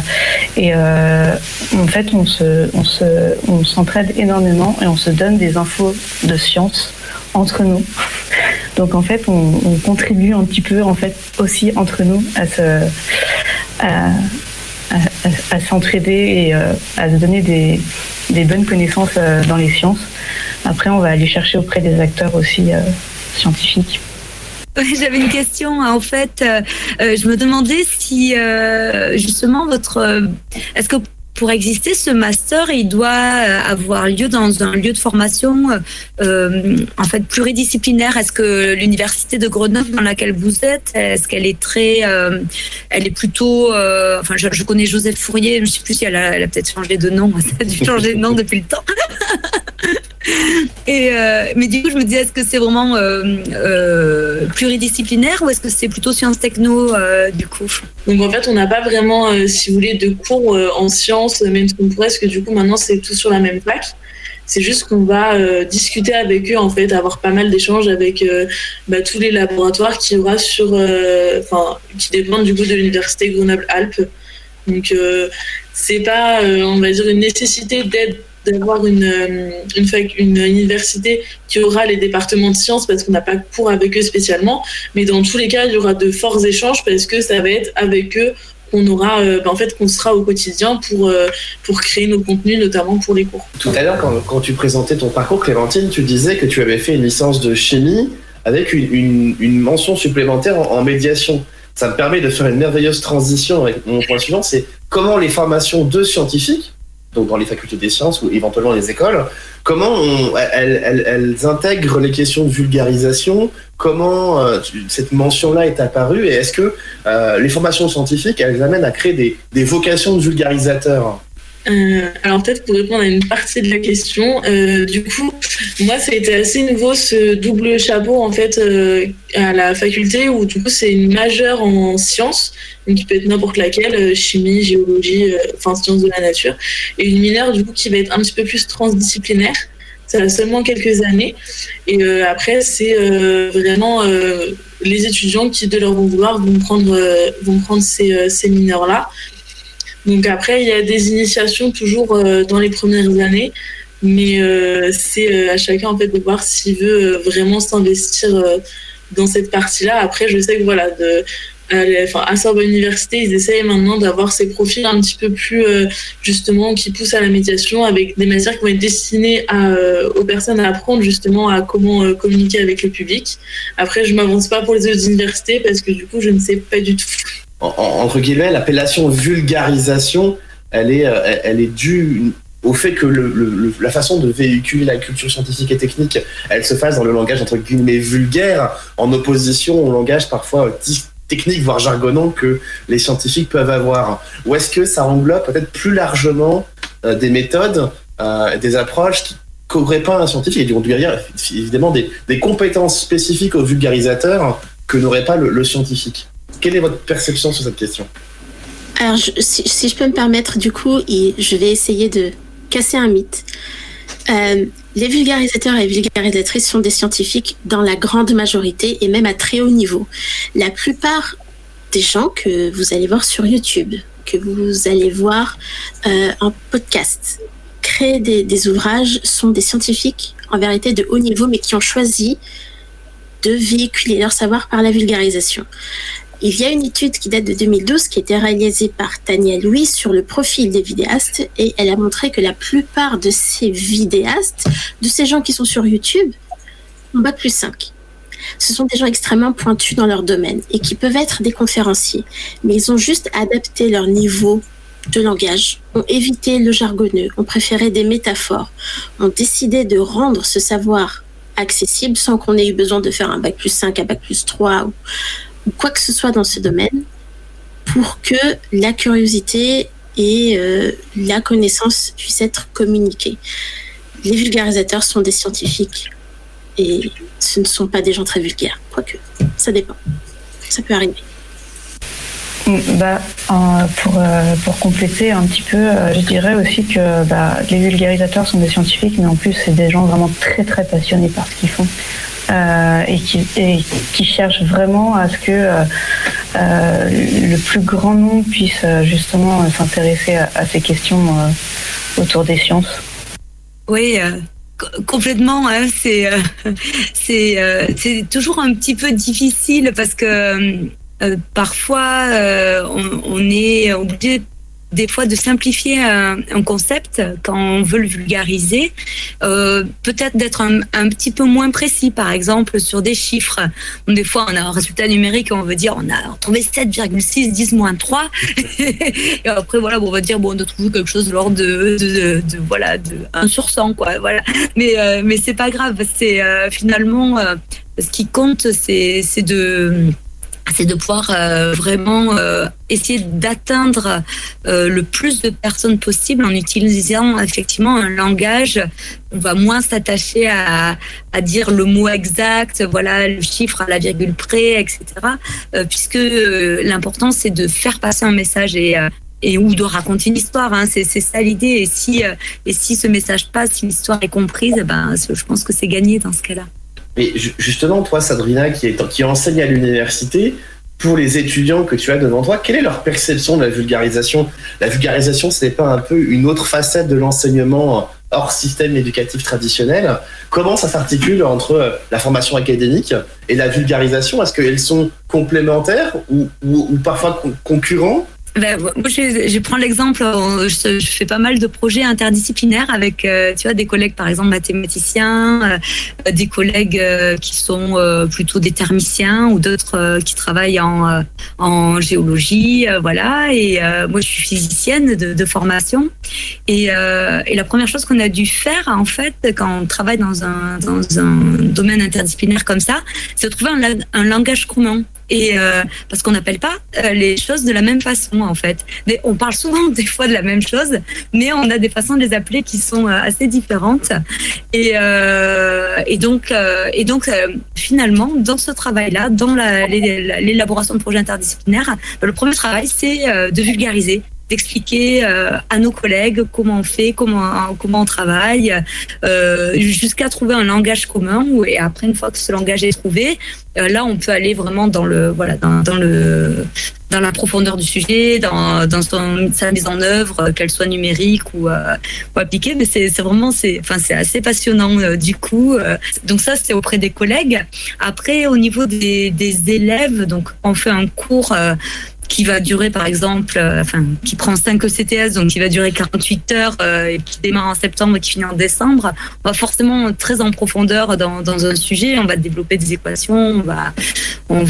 fait, on s'entraide énormément et on se donne des infos de science entre nous. Donc en fait, on contribue un petit peu en fait aussi entre nous à s'entraider et à se donner des bonnes connaissances dans les sciences. Après, on va aller chercher auprès des acteurs aussi scientifiques. J'avais une question. En fait, je me demandais si justement est-ce que pour exister ce master, il doit avoir lieu dans un lieu de formation en fait pluridisciplinaire. Est-ce que l'université de Grenoble dans laquelle vous êtes, est-ce qu'elle est elle est plutôt, je connais Joseph Fourier, je ne sais plus si elle a peut-être changé de nom, ça a dû changer de nom depuis le temps. Mais du coup, je me disais, est-ce que c'est vraiment pluridisciplinaire ou est-ce que c'est plutôt sciences techno du coup? Donc en fait, on n'a pas vraiment, si vous voulez, de cours en sciences, même si on pourrait, parce que du coup, maintenant, c'est tout sur la même fac. C'est juste qu'on va discuter avec eux, en fait, avoir pas mal d'échanges avec tous les laboratoires qu'il y aura qui dépendent du coup de l'université Grenoble-Alpes. Donc c'est pas, on va dire, une nécessité d'avoir une université qui aura les départements de sciences parce qu'on n'a pas cours avec eux spécialement, mais dans tous les cas il y aura de forts échanges parce que ça va être avec eux qu'on aura qu'on sera au quotidien pour créer nos contenus, notamment pour les cours. Tout à l'heure quand tu présentais ton parcours, Clémentine, tu disais que tu avais fait une licence de chimie avec une mention supplémentaire en médiation. Ça me permet de faire une merveilleuse transition avec mon point suivant, c'est comment les formations de scientifiques, donc dans les facultés des sciences ou éventuellement les écoles, comment elles intègrent les questions de vulgarisation, comment cette mention-là est apparue, et est-ce que les formations scientifiques, elles amènent à créer des vocations de vulgarisateurs? Alors peut-être pour répondre à une partie de la question, du coup, moi ça a été assez nouveau ce double chapeau en fait à la faculté où du coup c'est une majeure en sciences, donc qui peut être n'importe laquelle, chimie, géologie, sciences de la nature, et une mineure du coup qui va être un petit peu plus transdisciplinaire. Ça a seulement quelques années, et après c'est vraiment les étudiants qui de leur bon vouloir vont prendre ces mineurs-là. Donc après, il y a des initiations toujours dans les premières années, mais c'est à chacun en fait de voir s'il veut vraiment s'investir dans cette partie-là. Après, je sais que voilà, à Sorbonne Université, ils essayent maintenant d'avoir ces profils un petit peu plus justement qui poussent à la médiation avec des matières qui vont être destinées aux personnes à apprendre justement à comment communiquer avec le public. Après, je m'avance pas pour les autres universités parce que du coup, je ne sais pas du tout. Entre guillemets, l'appellation vulgarisation, elle est due au fait que la façon de véhiculer la culture scientifique et technique, elle se fasse dans le langage entre guillemets vulgaire, en opposition au langage parfois technique, voire jargonnant que les scientifiques peuvent avoir. Ou est-ce que ça englobe peut-être plus largement des méthodes, des approches qui qu'aurait pas un scientifique, et on dirait évidemment des compétences spécifiques aux vulgarisateurs que n'aurait pas le scientifique? Quelle est votre perception sur cette question? Alors, si je peux me permettre, du coup, je vais essayer de casser un mythe. Les vulgarisateurs et vulgarisatrices sont des scientifiques dans la grande majorité et même à très haut niveau. La plupart des gens que vous allez voir sur YouTube, que vous allez voir en podcast, créer des ouvrages sont des scientifiques en vérité de haut niveau, mais qui ont choisi de véhiculer leur savoir par la vulgarisation. Il y a une étude qui date de 2012 qui a été réalisée par Tania Louis sur le profil des vidéastes, et elle a montré que la plupart de ces vidéastes, de ces gens qui sont sur YouTube, ont Bac+5. Ce sont des gens extrêmement pointus dans leur domaine et qui peuvent être des conférenciers, mais ils ont juste adapté leur niveau de langage, ont évité le jargonneux, ont préféré des métaphores, ont décidé de rendre ce savoir accessible sans qu'on ait eu besoin de faire un Bac+5, un Bac+3 ou quoi que ce soit dans ce domaine, pour que la curiosité et la connaissance puissent être communiquées. les vulgarisateurs sont des scientifiques et ce ne sont pas des gens très vulgaires, quoique ça dépend, ça peut arriver. Pour compléter un petit peu, je dirais aussi que les vulgarisateurs sont des scientifiques, mais en plus c'est des gens vraiment très très passionnés par ce qu'ils font et qui cherchent vraiment à ce que le plus grand nombre puisse justement s'intéresser à ces questions autour des sciences. Oui. Complètement, hein, c'est toujours un petit peu difficile parce que parfois on est obligé des fois de simplifier un concept quand on veut le vulgariser, peut-être d'être un petit peu moins précis, par exemple sur des chiffres. Donc, des fois on a un résultat numérique et on veut dire on a trouvé 7,6 10 moins 3 et après voilà on va dire on a trouvé quelque chose de l'ordre de 1 sur 100 quoi, voilà. Mais c'est pas grave, c'est finalement ce qui compte c'est de pouvoir vraiment essayer d'atteindre le plus de personnes possible en utilisant effectivement un langage. On va moins s'attacher à dire le mot exact, voilà, le chiffre à la virgule près, etc. Puisque l'important c'est de faire passer un message et ou de raconter une histoire, hein. C'est ça l'idée. Et si ce message passe, si l'histoire est comprise, je pense que c'est gagné dans ce cas-là. Mais justement, toi, Sabrina, qui enseigne à l'université, pour les étudiants que tu as devant toi, quelle est leur perception de la vulgarisation ? La vulgarisation, ce n'est pas un peu une autre facette de l'enseignement hors système éducatif traditionnel ? Comment ça s'articule entre la formation académique et la vulgarisation ? Est-ce qu'elles sont complémentaires ou parfois concurrents ? Moi, je prends l'exemple, je fais pas mal de projets interdisciplinaires avec des collègues par exemple mathématiciens, des collègues qui sont plutôt des thermiciens ou d'autres qui travaillent en géologie, voilà. Et moi je suis physicienne de formation et la première chose qu'on a dû faire en fait quand on travaille dans un domaine interdisciplinaire comme ça, c'est de trouver un langage commun. Et parce qu'on n'appelle pas les choses de la même façon en fait. On parle souvent des fois de la même chose, mais on a des façons de les appeler qui sont assez différentes. Et donc finalement, dans ce travail-là, dans l'élaboration de projets interdisciplinaires, le premier travail c'est de vulgariser, d'expliquer à nos collègues comment on fait, comment on travaille, jusqu'à trouver un langage commun. Et après, une fois que ce langage est trouvé, là, on peut aller vraiment dans la profondeur du sujet, dans sa mise en œuvre, qu'elle soit numérique ou appliquée. Mais c'est assez passionnant du coup. Donc ça, c'est auprès des collègues. Après, au niveau des élèves, donc on fait un cours qui va durer par exemple, qui prend 5 ECTS, donc qui va durer 48 heures et qui démarre en septembre et qui finit en décembre. On va forcément très en profondeur dans un sujet, on va développer des équations, on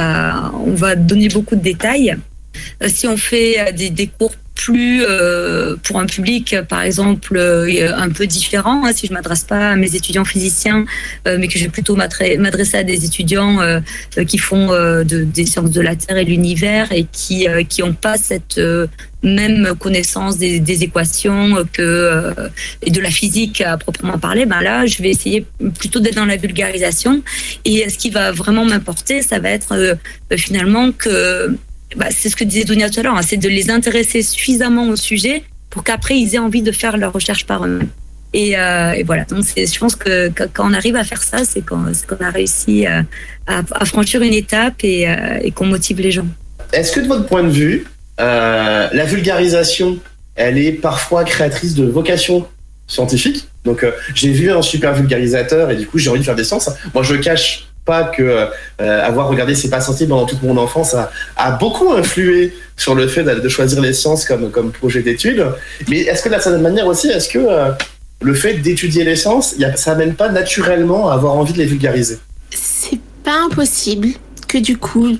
va donner beaucoup de détails. Si on fait des cours plus pour un public par exemple un peu différent, hein, si je m'adresse pas à mes étudiants physiciens mais que je vais plutôt m'adresser à des étudiants qui font des sciences de la Terre et de l'univers et qui ont pas cette même connaissance des équations et de la physique à proprement parler, là je vais essayer plutôt d'être dans la vulgarisation. Et ce qui va vraiment m'importer, ça va être finalement que c'est ce que disait Dounia tout à l'heure, hein, c'est de les intéresser suffisamment au sujet pour qu'après ils aient envie de faire leur recherche par eux-mêmes. Et voilà, donc je pense que quand on arrive à faire ça, c'est qu'on a réussi à franchir une étape et qu'on motive les gens. Est-ce que de votre point de vue, la vulgarisation, elle est parfois créatrice de vocation scientifique ? Donc j'ai vu un super vulgarisateur et du coup j'ai envie de faire des sciences. Moi je cache pas que avoir regardé C'est pas sensible pendant toute mon enfance a beaucoup influé sur le fait de choisir les sciences comme projet d'études. Mais est-ce que de la certaine manière aussi, est-ce que le fait d'étudier les sciences, ça amène pas naturellement à avoir envie de les vulgariser ? C'est pas impossible que du coup,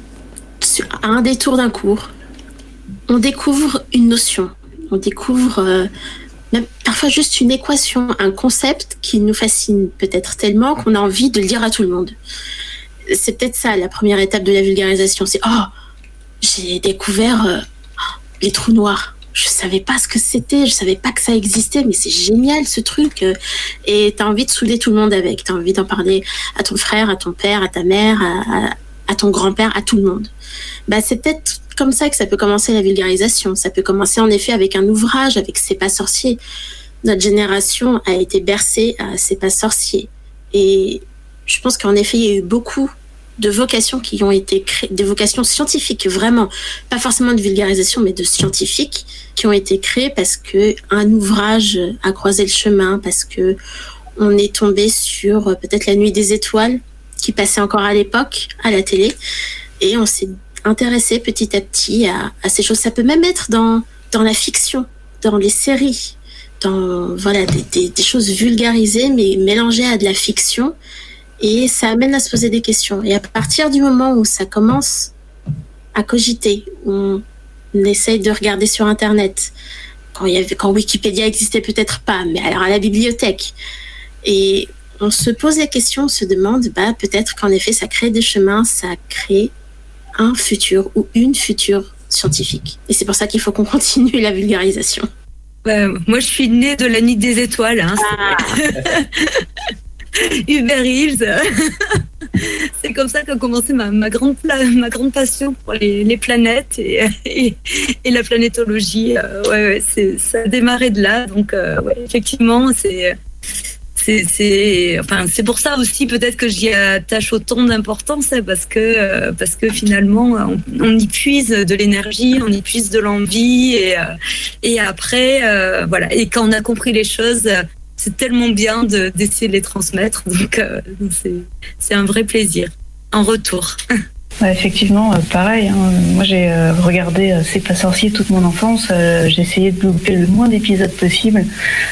à un détour d'un cours, on découvre une notion, on découvre même parfois juste une équation, un concept qui nous fascine peut-être tellement qu'on a envie de le dire à tout le monde. C'est peut-être ça la première étape de la vulgarisation, c'est j'ai découvert les trous noirs. je savais pas ce que c'était, je savais pas que ça existait, mais c'est génial ce truc. Et t'as envie de souder tout le monde avec, t'as envie d'en parler à ton frère, à ton père, à ta mère, à ton grand-père, à tout le monde. C'est peut-être comme ça que ça peut commencer la vulgarisation. Ça peut commencer en effet avec un ouvrage, avec C'est pas sorcier. Notre génération a été bercée à C'est pas sorcier. Et je pense qu'en effet, il y a eu beaucoup de vocations qui ont été créées, des vocations scientifiques, vraiment, pas forcément de vulgarisation, mais de scientifiques, qui ont été créées parce que un ouvrage a croisé le chemin, parce que on est tombé sur peut-être La Nuit des étoiles, qui passait encore à l'époque, à la télé, et on s'est intéressé petit à petit à ces choses. Ça peut même être dans la fiction, dans les séries, dans des choses vulgarisées, mais mélangées à de la fiction. Et ça amène à se poser des questions. Et à partir du moment où ça commence à cogiter, où on essaye de regarder sur Internet, quand Wikipédia existait peut-être pas, mais alors à la bibliothèque, et on se pose la question, on se demande, peut-être qu'en effet, ça crée des chemins, ça crée un futur ou une future scientifique. Et c'est pour ça qu'il faut qu'on continue la vulgarisation. Moi, je suis née de La Nuit des étoiles. Uber Hills. C'est comme ça qu'a commencé ma grande passion pour les planètes et la planétologie. Ça a démarré de là. Donc, effectivement, c'est pour ça aussi peut-être que j'y attache autant d'importance, parce que finalement on y puise de l'énergie, on y puise de l'envie et après et quand on a compris les choses, c'est tellement bien d'essayer de les transmettre, donc c'est un vrai plaisir en retour. Effectivement, pareil. Moi, j'ai regardé C'est pas sorcier toute mon enfance. J'ai essayé de louper le moins d'épisodes possible.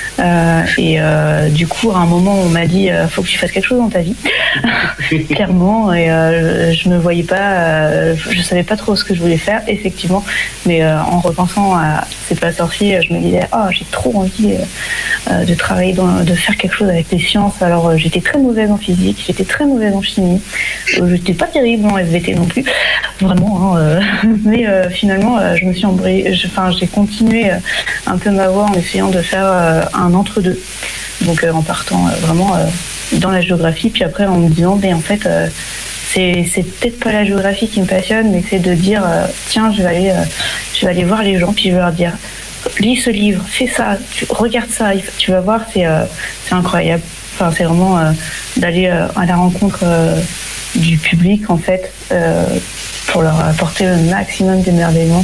Du coup, à un moment, on m'a dit faut que tu fasses quelque chose dans ta vie, clairement. Et je me voyais pas, je savais pas trop ce que je voulais faire, effectivement. Mais en repensant à C'est pas sorcier, je me disais j'ai trop envie de travailler de faire quelque chose avec les sciences. Alors, j'étais très mauvaise en physique, j'étais très mauvaise en chimie, j'étais pas terrible en SVT non plus, vraiment. Mais finalement, je me suis j'ai continué un peu ma voie en essayant de faire un entre-deux. Donc en partant vraiment dans la géographie, puis après en me disant, mais en fait, c'est peut-être pas la géographie qui me passionne, mais c'est de dire, tiens, je vais aller voir les gens, puis je vais leur dire, lis ce livre, fais ça, regarde ça, tu vas voir, c'est incroyable. Enfin, c'est vraiment d'aller à la rencontre du public, en fait, pour leur apporter le maximum d'émerveillement,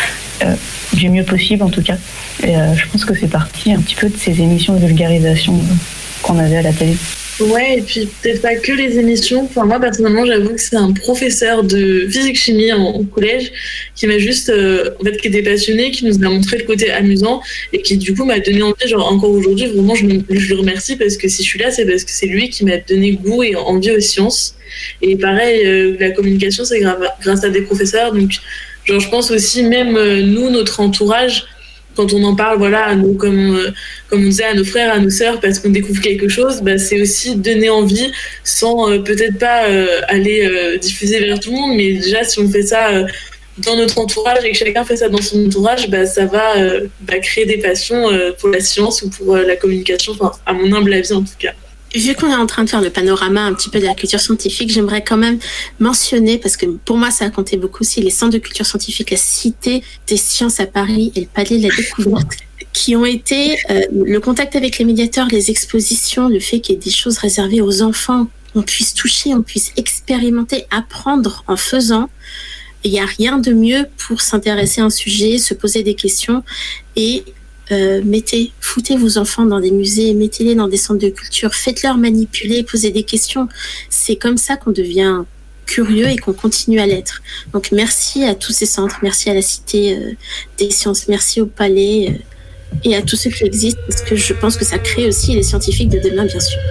du mieux possible en tout cas. Et je pense que c'est parti un petit peu de ces émissions de vulgarisation qu'on avait à la télé. Ouais, et puis peut-être pas que les émissions. Enfin, moi, personnellement, j'avoue que c'est un professeur de physique-chimie en collège qui m'a juste, qui était passionné, qui nous a montré le côté amusant et qui, du coup, m'a donné envie. Encore aujourd'hui, vraiment, je le remercie parce que si je suis là, c'est parce que c'est lui qui m'a donné goût et envie aux sciences. Et pareil, la communication, c'est grâce à des professeurs. Donc, je pense aussi, même nous, notre entourage, quand on en parle, à nous, comme on disait, à nos frères, à nos sœurs, parce qu'on découvre quelque chose, c'est aussi donner envie, sans peut-être pas aller diffuser vers tout le monde, mais déjà si on fait ça dans notre entourage et que chacun fait ça dans son entourage, ça va créer des passions pour la science ou pour la communication, à mon humble avis en tout cas. Vu qu'on est en train de faire le panorama un petit peu de la culture scientifique, j'aimerais quand même mentionner, parce que pour moi ça a compté beaucoup aussi, les centres de culture scientifique, la Cité des sciences à Paris et le Palais de la Découverte, qui ont été le contact avec les médiateurs, les expositions, le fait qu'il y ait des choses réservées aux enfants, on puisse toucher, on puisse expérimenter, apprendre en faisant. Il n'y a rien de mieux pour s'intéresser à un sujet, se poser des questions et foutez vos enfants dans des musées, mettez-les dans des centres de culture, faites-leur manipuler, posez des questions. C'est comme ça qu'on devient curieux et qu'on continue à l'être. Donc merci à tous ces centres, merci à la Cité des sciences, merci au Palais et à tous ceux qui existent, parce que je pense que ça crée aussi les scientifiques de demain, bien sûr.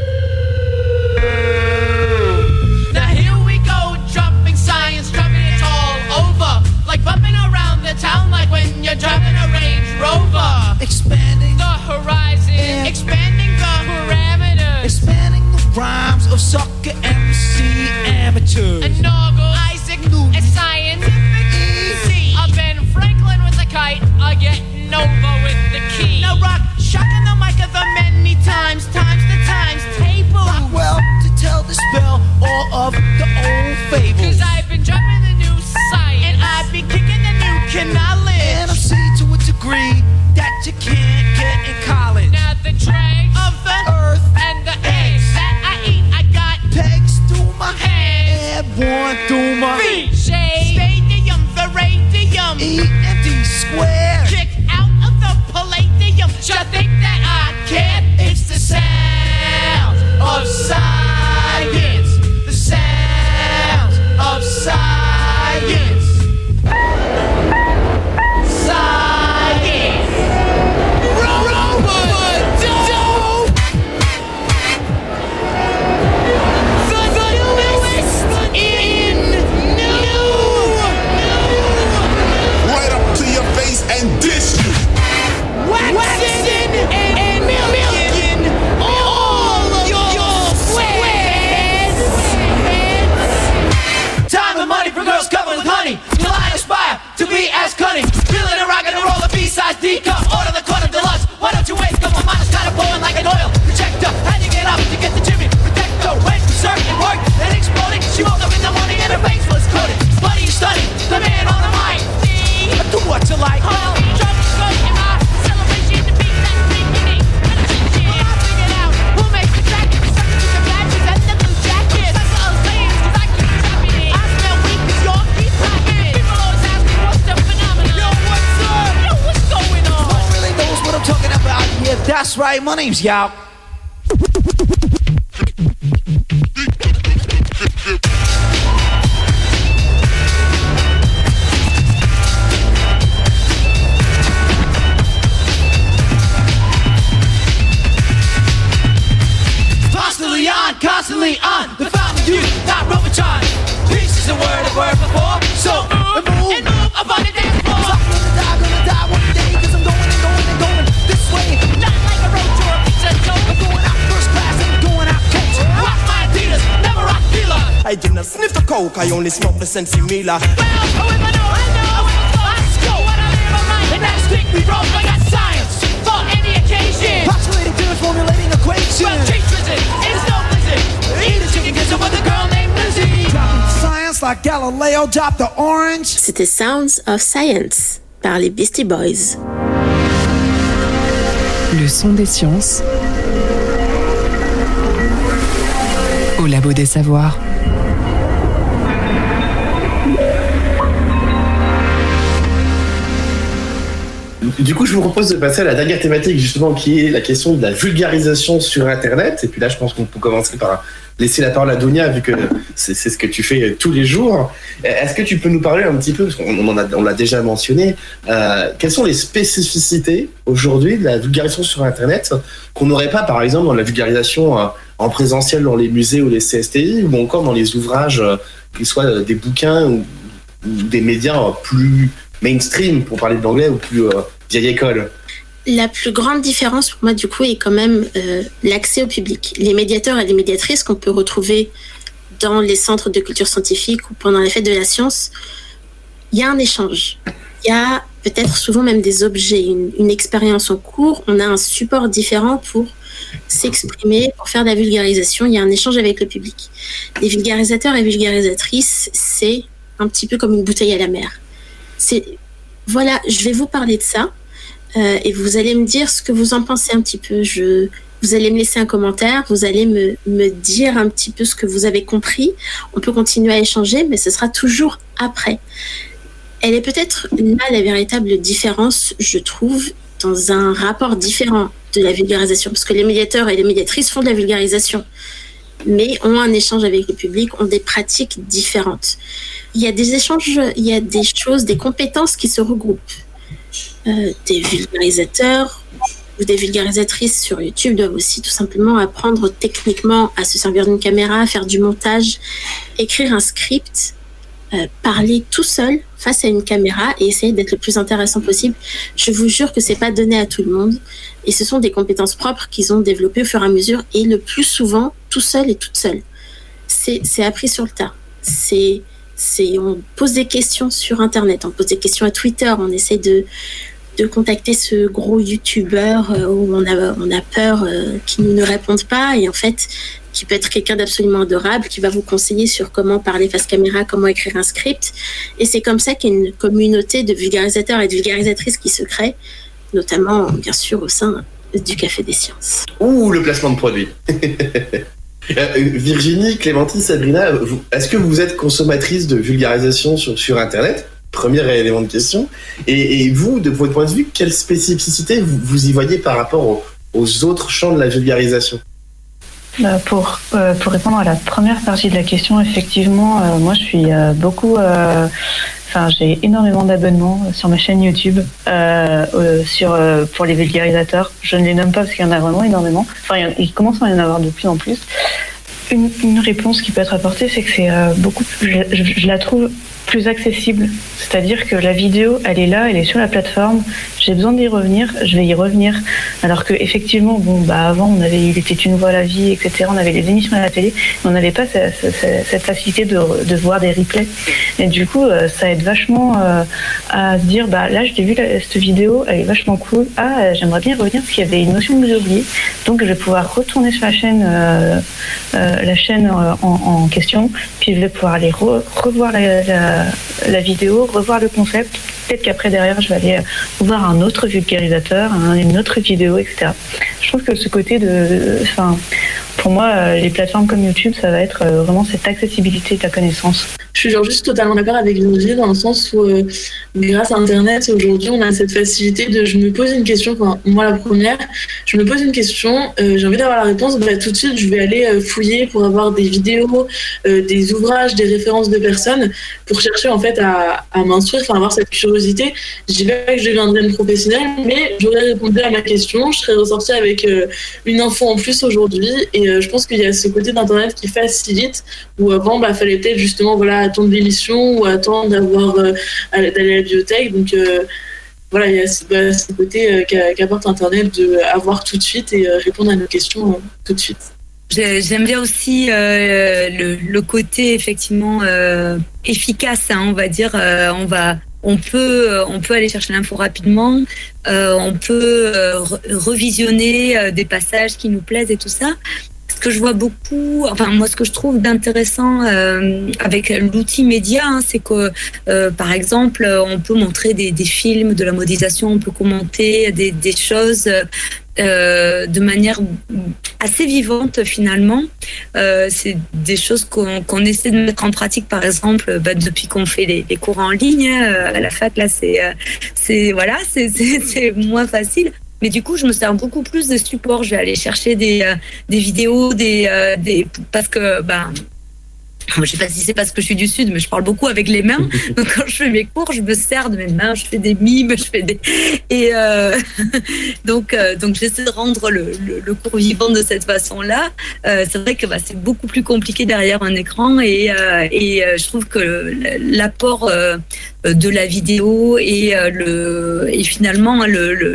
Expanding the horizon, expanding the parameters, expanding the rhymes of sucker MC amateurs. Inaugural Isaac Newton, a scientific easy. A Ben Franklin with a kite, I get no fables. Cause I've been dropping the new science, and I've been kicking the new knowledge. And I'm seeing to a degree that you can't get in college. Now the dregs of the earth and the eggs that I eat, I got pegs through my hands and one through my feet. Shade, stadium, the radium, E&D square. Kick out of the palladium. Just think that I can't. It's the sound of science. The sound of science. Science. Robot-dope. The newest in new. Right up to your face and dish you. Waxing and million all of your sweats. Time and money for girls covered with honey. Till I aspire to be as cunning. Feeling a rock and a roll, a B-size D-cup. Order the quarter deluxe. Why don't you wait? Come on, mine is kind of blowing like an oil projector. And you get up to get the Jimmy protector. Went to surf and work, then exploding. She woke up in the morning and her face was coated. Buddy, you stunning, the man on the mic. Do what you like. That's right, my name's Yao. Constantly on the fountain youth, not Robotron. Peace is a word I've heard before. So move up on the dance floor. I'm gonna die one day, cause I'm going this way. Not like a road tour, pizza tour. I'm going out first class and I'm going out coach. Rock my Adidas, never rock Fila. I do not sniff the coke, I only smoke the Sensi Mila. Well, with my nose, let's go. What I live on mine. And next week we roll, I got science for any occasion. Postulating theories, formulating equations. Well, cheese visit, it's no blizzard. Eat a chicken gizzard with a girl named Lizzie. Science like Galileo dropped the orange. C'était Sounds of Science par les Beastie Boys. Le son des sciences au Labo des Savoirs. Du coup, je vous propose de passer à la dernière thématique, justement, qui est la question de la vulgarisation sur Internet. Et puis là, je pense qu'on peut commencer par laisser la parole à Dounia, vu que c'est ce que tu fais tous les jours. Est-ce que tu peux nous parler un petit peu, parce qu'on l'a déjà mentionné, quelles sont les spécificités aujourd'hui de la vulgarisation sur Internet qu'on n'aurait pas, par exemple, dans la vulgarisation en présentiel dans les musées ou les CSTI, ou encore dans les ouvrages, qu'ils soient des bouquins ou des médias plus mainstream, pour parler de l'anglais, ou plus vieille école? La plus grande différence pour moi, du coup, est quand même l'accès au public. Les médiateurs et les médiatrices qu'on peut retrouver dans les centres de culture scientifique ou pendant les fêtes de la science, il y a un échange. Il y a peut-être souvent même des objets, une expérience en cours. On a un support différent pour s'exprimer, pour faire de la vulgarisation. Il y a un échange avec le public. Les vulgarisateurs et vulgarisatrices, c'est un petit peu comme une bouteille à la mer. Voilà, je vais vous parler de ça et vous allez me dire ce que vous en pensez un petit peu. Vous allez me laisser un commentaire, vous allez me dire un petit peu ce que vous avez compris. On peut continuer à échanger, mais ce sera toujours après. Elle est peut-être là la véritable différence, je trouve, dans un rapport différent de la vulgarisation, parce que les médiateurs et les médiatrices font de la vulgarisation, mais ont un échange avec le public, ont des pratiques différentes. Il y a des échanges, il y a des choses, des compétences qui se regroupent. Des vulgarisateurs ou des vulgarisatrices sur YouTube doivent aussi tout simplement apprendre techniquement à se servir d'une caméra, à faire du montage, écrire un script, parler tout seul face à une caméra et essayer d'être le plus intéressant possible. Je vous jure que c'est pas donné à tout le monde et ce sont des compétences propres qu'ils ont développées au fur et à mesure et le plus souvent tout seul et toute seule. C'est appris sur le tas. On pose des questions sur Internet, on pose des questions à Twitter, on essaie de contacter ce gros youtubeur où on a peur qu'il ne nous réponde pas et en fait qui peut être quelqu'un d'absolument adorable, qui va vous conseiller sur comment parler face caméra, comment écrire un script. Et c'est comme ça qu'il y a une communauté de vulgarisateurs et de vulgarisatrices qui se crée, notamment, bien sûr, au sein du Café des Sciences. Ouh, le placement de produit. Virginie, Clémentine, Sabrina, est-ce que vous êtes consommatrice de vulgarisation sur Internet ? Premier élément de question. Et vous, de votre point de vue, quelle spécificité vous y voyez par rapport aux autres champs de la vulgarisation ? Pour répondre à la première partie de la question, effectivement, moi je suis beaucoup... j'ai énormément d'abonnements sur ma chaîne YouTube pour les vulgarisateurs. Je ne les nomme pas parce qu'il y en a vraiment énormément. Il commence à y en avoir de plus en plus. Une réponse qui peut être apportée, c'est que c'est beaucoup plus... Je la trouve plus accessible. C'est-à-dire que la vidéo, elle est là, elle est sur la plateforme. J'ai besoin d'y revenir, je vais y revenir. Alors que effectivement, avant, Il était une voix à la vie, etc. On avait des émissions à la télé, mais on n'avait pas cette facilité de voir des replays. Et du coup, ça aide vachement à se dire, là, je t'ai vu cette vidéo, elle est vachement cool. J'aimerais bien y revenir parce qu'il y avait une notion que j'ai oubliée. Donc, je vais pouvoir retourner sur la chaîne en question, puis je vais pouvoir aller revoir la vidéo, revoir le concept. Peut-être qu'après, derrière, je vais aller voir un autre vulgarisateur, une autre vidéo, etc. Je trouve que ce côté pour moi, les plateformes comme YouTube, ça va être vraiment cette accessibilité de la connaissance. Je suis juste totalement d'accord avec Virginie dans le sens où grâce à Internet, aujourd'hui, on a cette facilité je me pose une question, moi la première, je me pose une question, j'ai envie d'avoir la réponse, tout de suite, je vais aller fouiller pour avoir des vidéos, des ouvrages, des références de personnes pour chercher en fait à m'instruire, avoir cette curiosité. Je dis pas que je deviendrai une professionnelle, mais j'aurais répondu à ma question, je serais ressortie avec une info en plus aujourd'hui et je pense qu'il y a ce côté d'Internet qui facilite où avant, fallait peut-être justement attendre l'émission ou attendre d'aller à la bibliothèque. Donc il y a ce côté qu'apporte Internet d'avoir tout de suite et répondre à nos questions tout de suite. J'aime bien aussi le côté effectivement efficace, on va dire. On peut aller chercher l'info rapidement, on peut revisionner des passages qui nous plaisent et tout ça. Ce que je vois beaucoup, moi ce que je trouve d'intéressant avec l'outil média, c'est que par exemple on peut montrer des films, de la modélisation, on peut commenter des choses de manière assez vivante finalement. C'est des choses qu'on essaie de mettre en pratique, par exemple depuis qu'on fait les cours en ligne à la fac. Là c'est moins facile. Mais du coup, je me sers beaucoup plus de support. Je vais aller chercher des vidéos, parce que, je sais pas si c'est parce que je suis du Sud, mais je parle beaucoup avec les mains. Donc, quand je fais mes cours, je me sers de mes mains, je fais des mimes, donc, j'essaie de rendre le cours vivant de cette façon-là. C'est vrai que c'est beaucoup plus compliqué derrière un écran et je trouve que l'apport de la vidéo et finalement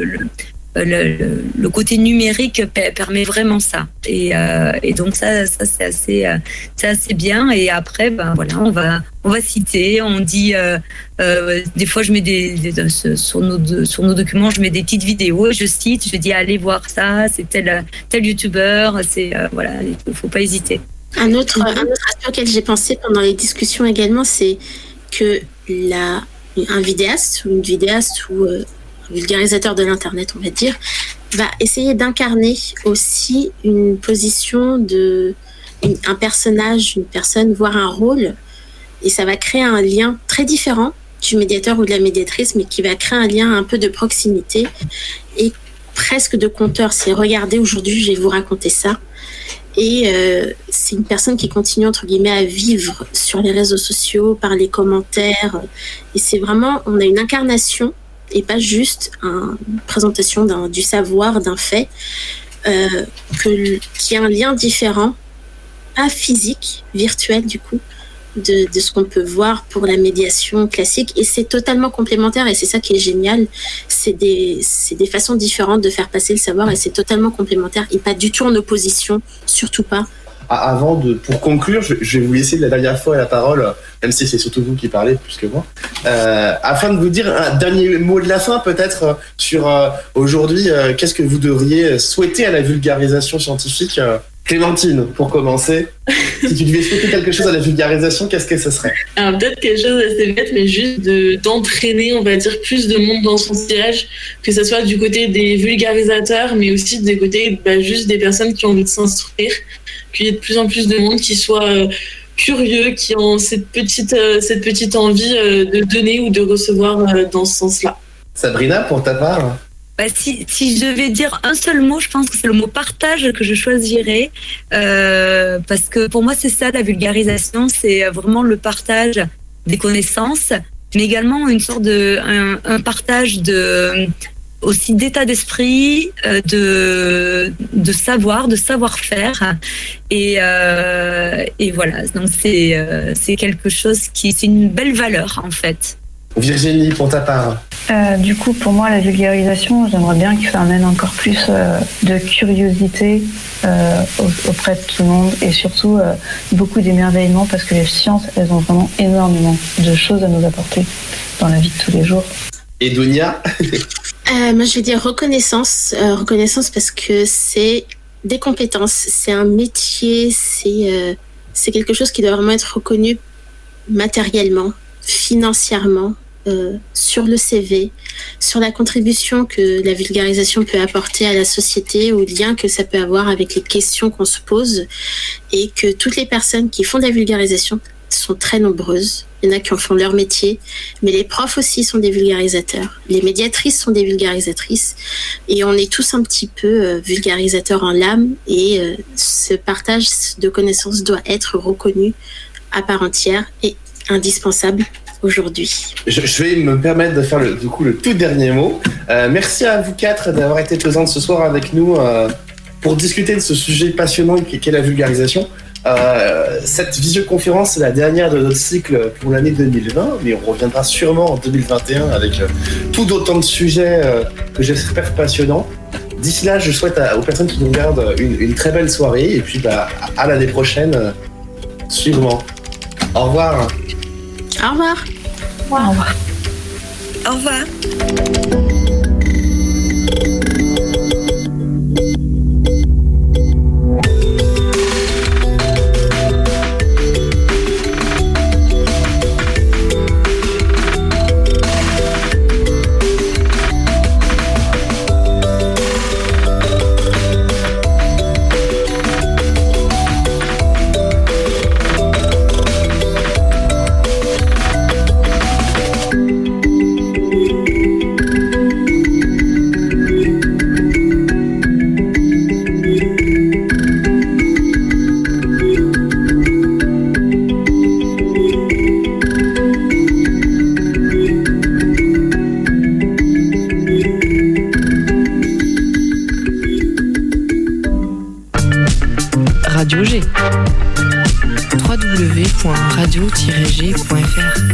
le côté numérique permet vraiment ça et donc ça c'est assez bien. Et après on va citer, on dit des fois je mets sur nos documents, je mets des petites vidéos, je cite, je dis allez voir ça, c'est tel youtubeur, c'est il faut pas hésiter. Un autre aspect auquel j'ai pensé pendant les discussions également, c'est que un vidéaste ou une vidéaste ou vulgarisateur de l'internet, on va dire, va essayer d'incarner aussi une position un personnage, une personne, voire un rôle, et ça va créer un lien très différent du médiateur ou de la médiatrice, mais qui va créer un lien un peu de proximité et presque de conteur. C'est regardez, aujourd'hui je vais vous raconter ça. Et c'est une personne qui continue entre guillemets à vivre sur les réseaux sociaux, par les commentaires, et c'est vraiment, on a une incarnation et pas juste une présentation du savoir, d'un fait, qui a un lien différent, pas physique, virtuel du coup, de ce qu'on peut voir pour la médiation classique. Et c'est totalement complémentaire, et c'est ça qui est génial. C'est des façons différentes de faire passer le savoir, et c'est totalement complémentaire et pas du tout en opposition, surtout pas. Pour conclure, je vais vous laisser la dernière fois la parole, même si c'est surtout vous qui parlez plus que moi, afin de vous dire un dernier mot de la fin peut-être sur aujourd'hui, qu'est-ce que vous devriez souhaiter à la vulgarisation scientifique Clémentine, pour commencer, si tu devais expliquer quelque chose à la vulgarisation, qu'est-ce que ce serait? Alors peut-être quelque chose d'assez bête, mais juste d'entraîner, on va dire, plus de monde dans son sillage, que ce soit du côté des vulgarisateurs, mais aussi des côtés juste des personnes qui ont envie de s'instruire, qu'il y ait de plus en plus de monde qui soit curieux, qui ont cette petite envie de donner ou de recevoir dans ce sens-là. Sabrina, pour ta part? Si je devais dire un seul mot, je pense que c'est le mot partage que je choisirais, parce que pour moi c'est ça la vulgarisation, c'est vraiment le partage des connaissances, mais également une sorte de un partage aussi d'état d'esprit, de savoir-faire, et voilà. Donc c'est quelque chose c'est une belle valeur en fait. Virginie, pour ta part? Du coup, pour moi, la vulgarisation, j'aimerais bien que ça amène encore plus de curiosité auprès de tout le monde et surtout beaucoup d'émerveillement parce que les sciences, elles ont vraiment énormément de choses à nous apporter dans la vie de tous les jours. Et Dounia? Moi, je vais dire reconnaissance parce que c'est des compétences, c'est un métier, c'est quelque chose qui doit vraiment être reconnu matériellement, financièrement, sur le CV, sur la contribution que la vulgarisation peut apporter à la société, au lien que ça peut avoir avec les questions qu'on se pose, et que toutes les personnes qui font de la vulgarisation sont très nombreuses. Il y en a qui en font leur métier, mais les profs aussi sont des vulgarisateurs. Les médiatrices sont des vulgarisatrices, et on est tous un petit peu vulgarisateurs en l'âme, et ce partage de connaissances doit être reconnu à part entière et indispensable aujourd'hui. Je vais me permettre de faire le tout dernier mot. Merci à vous quatre d'avoir été présentes ce soir avec nous pour discuter de ce sujet passionnant qu'est la vulgarisation. Cette visioconférence, c'est la dernière de notre cycle pour l'année 2020, mais on reviendra sûrement en 2021 avec tout d'autant de sujets que j'espère passionnants. D'ici là, je souhaite aux personnes qui nous regardent une très belle soirée et puis à l'année prochaine, sûrement. Au revoir. Au revoir. Au revoir. Au revoir. Radio G. www.radio-g.fr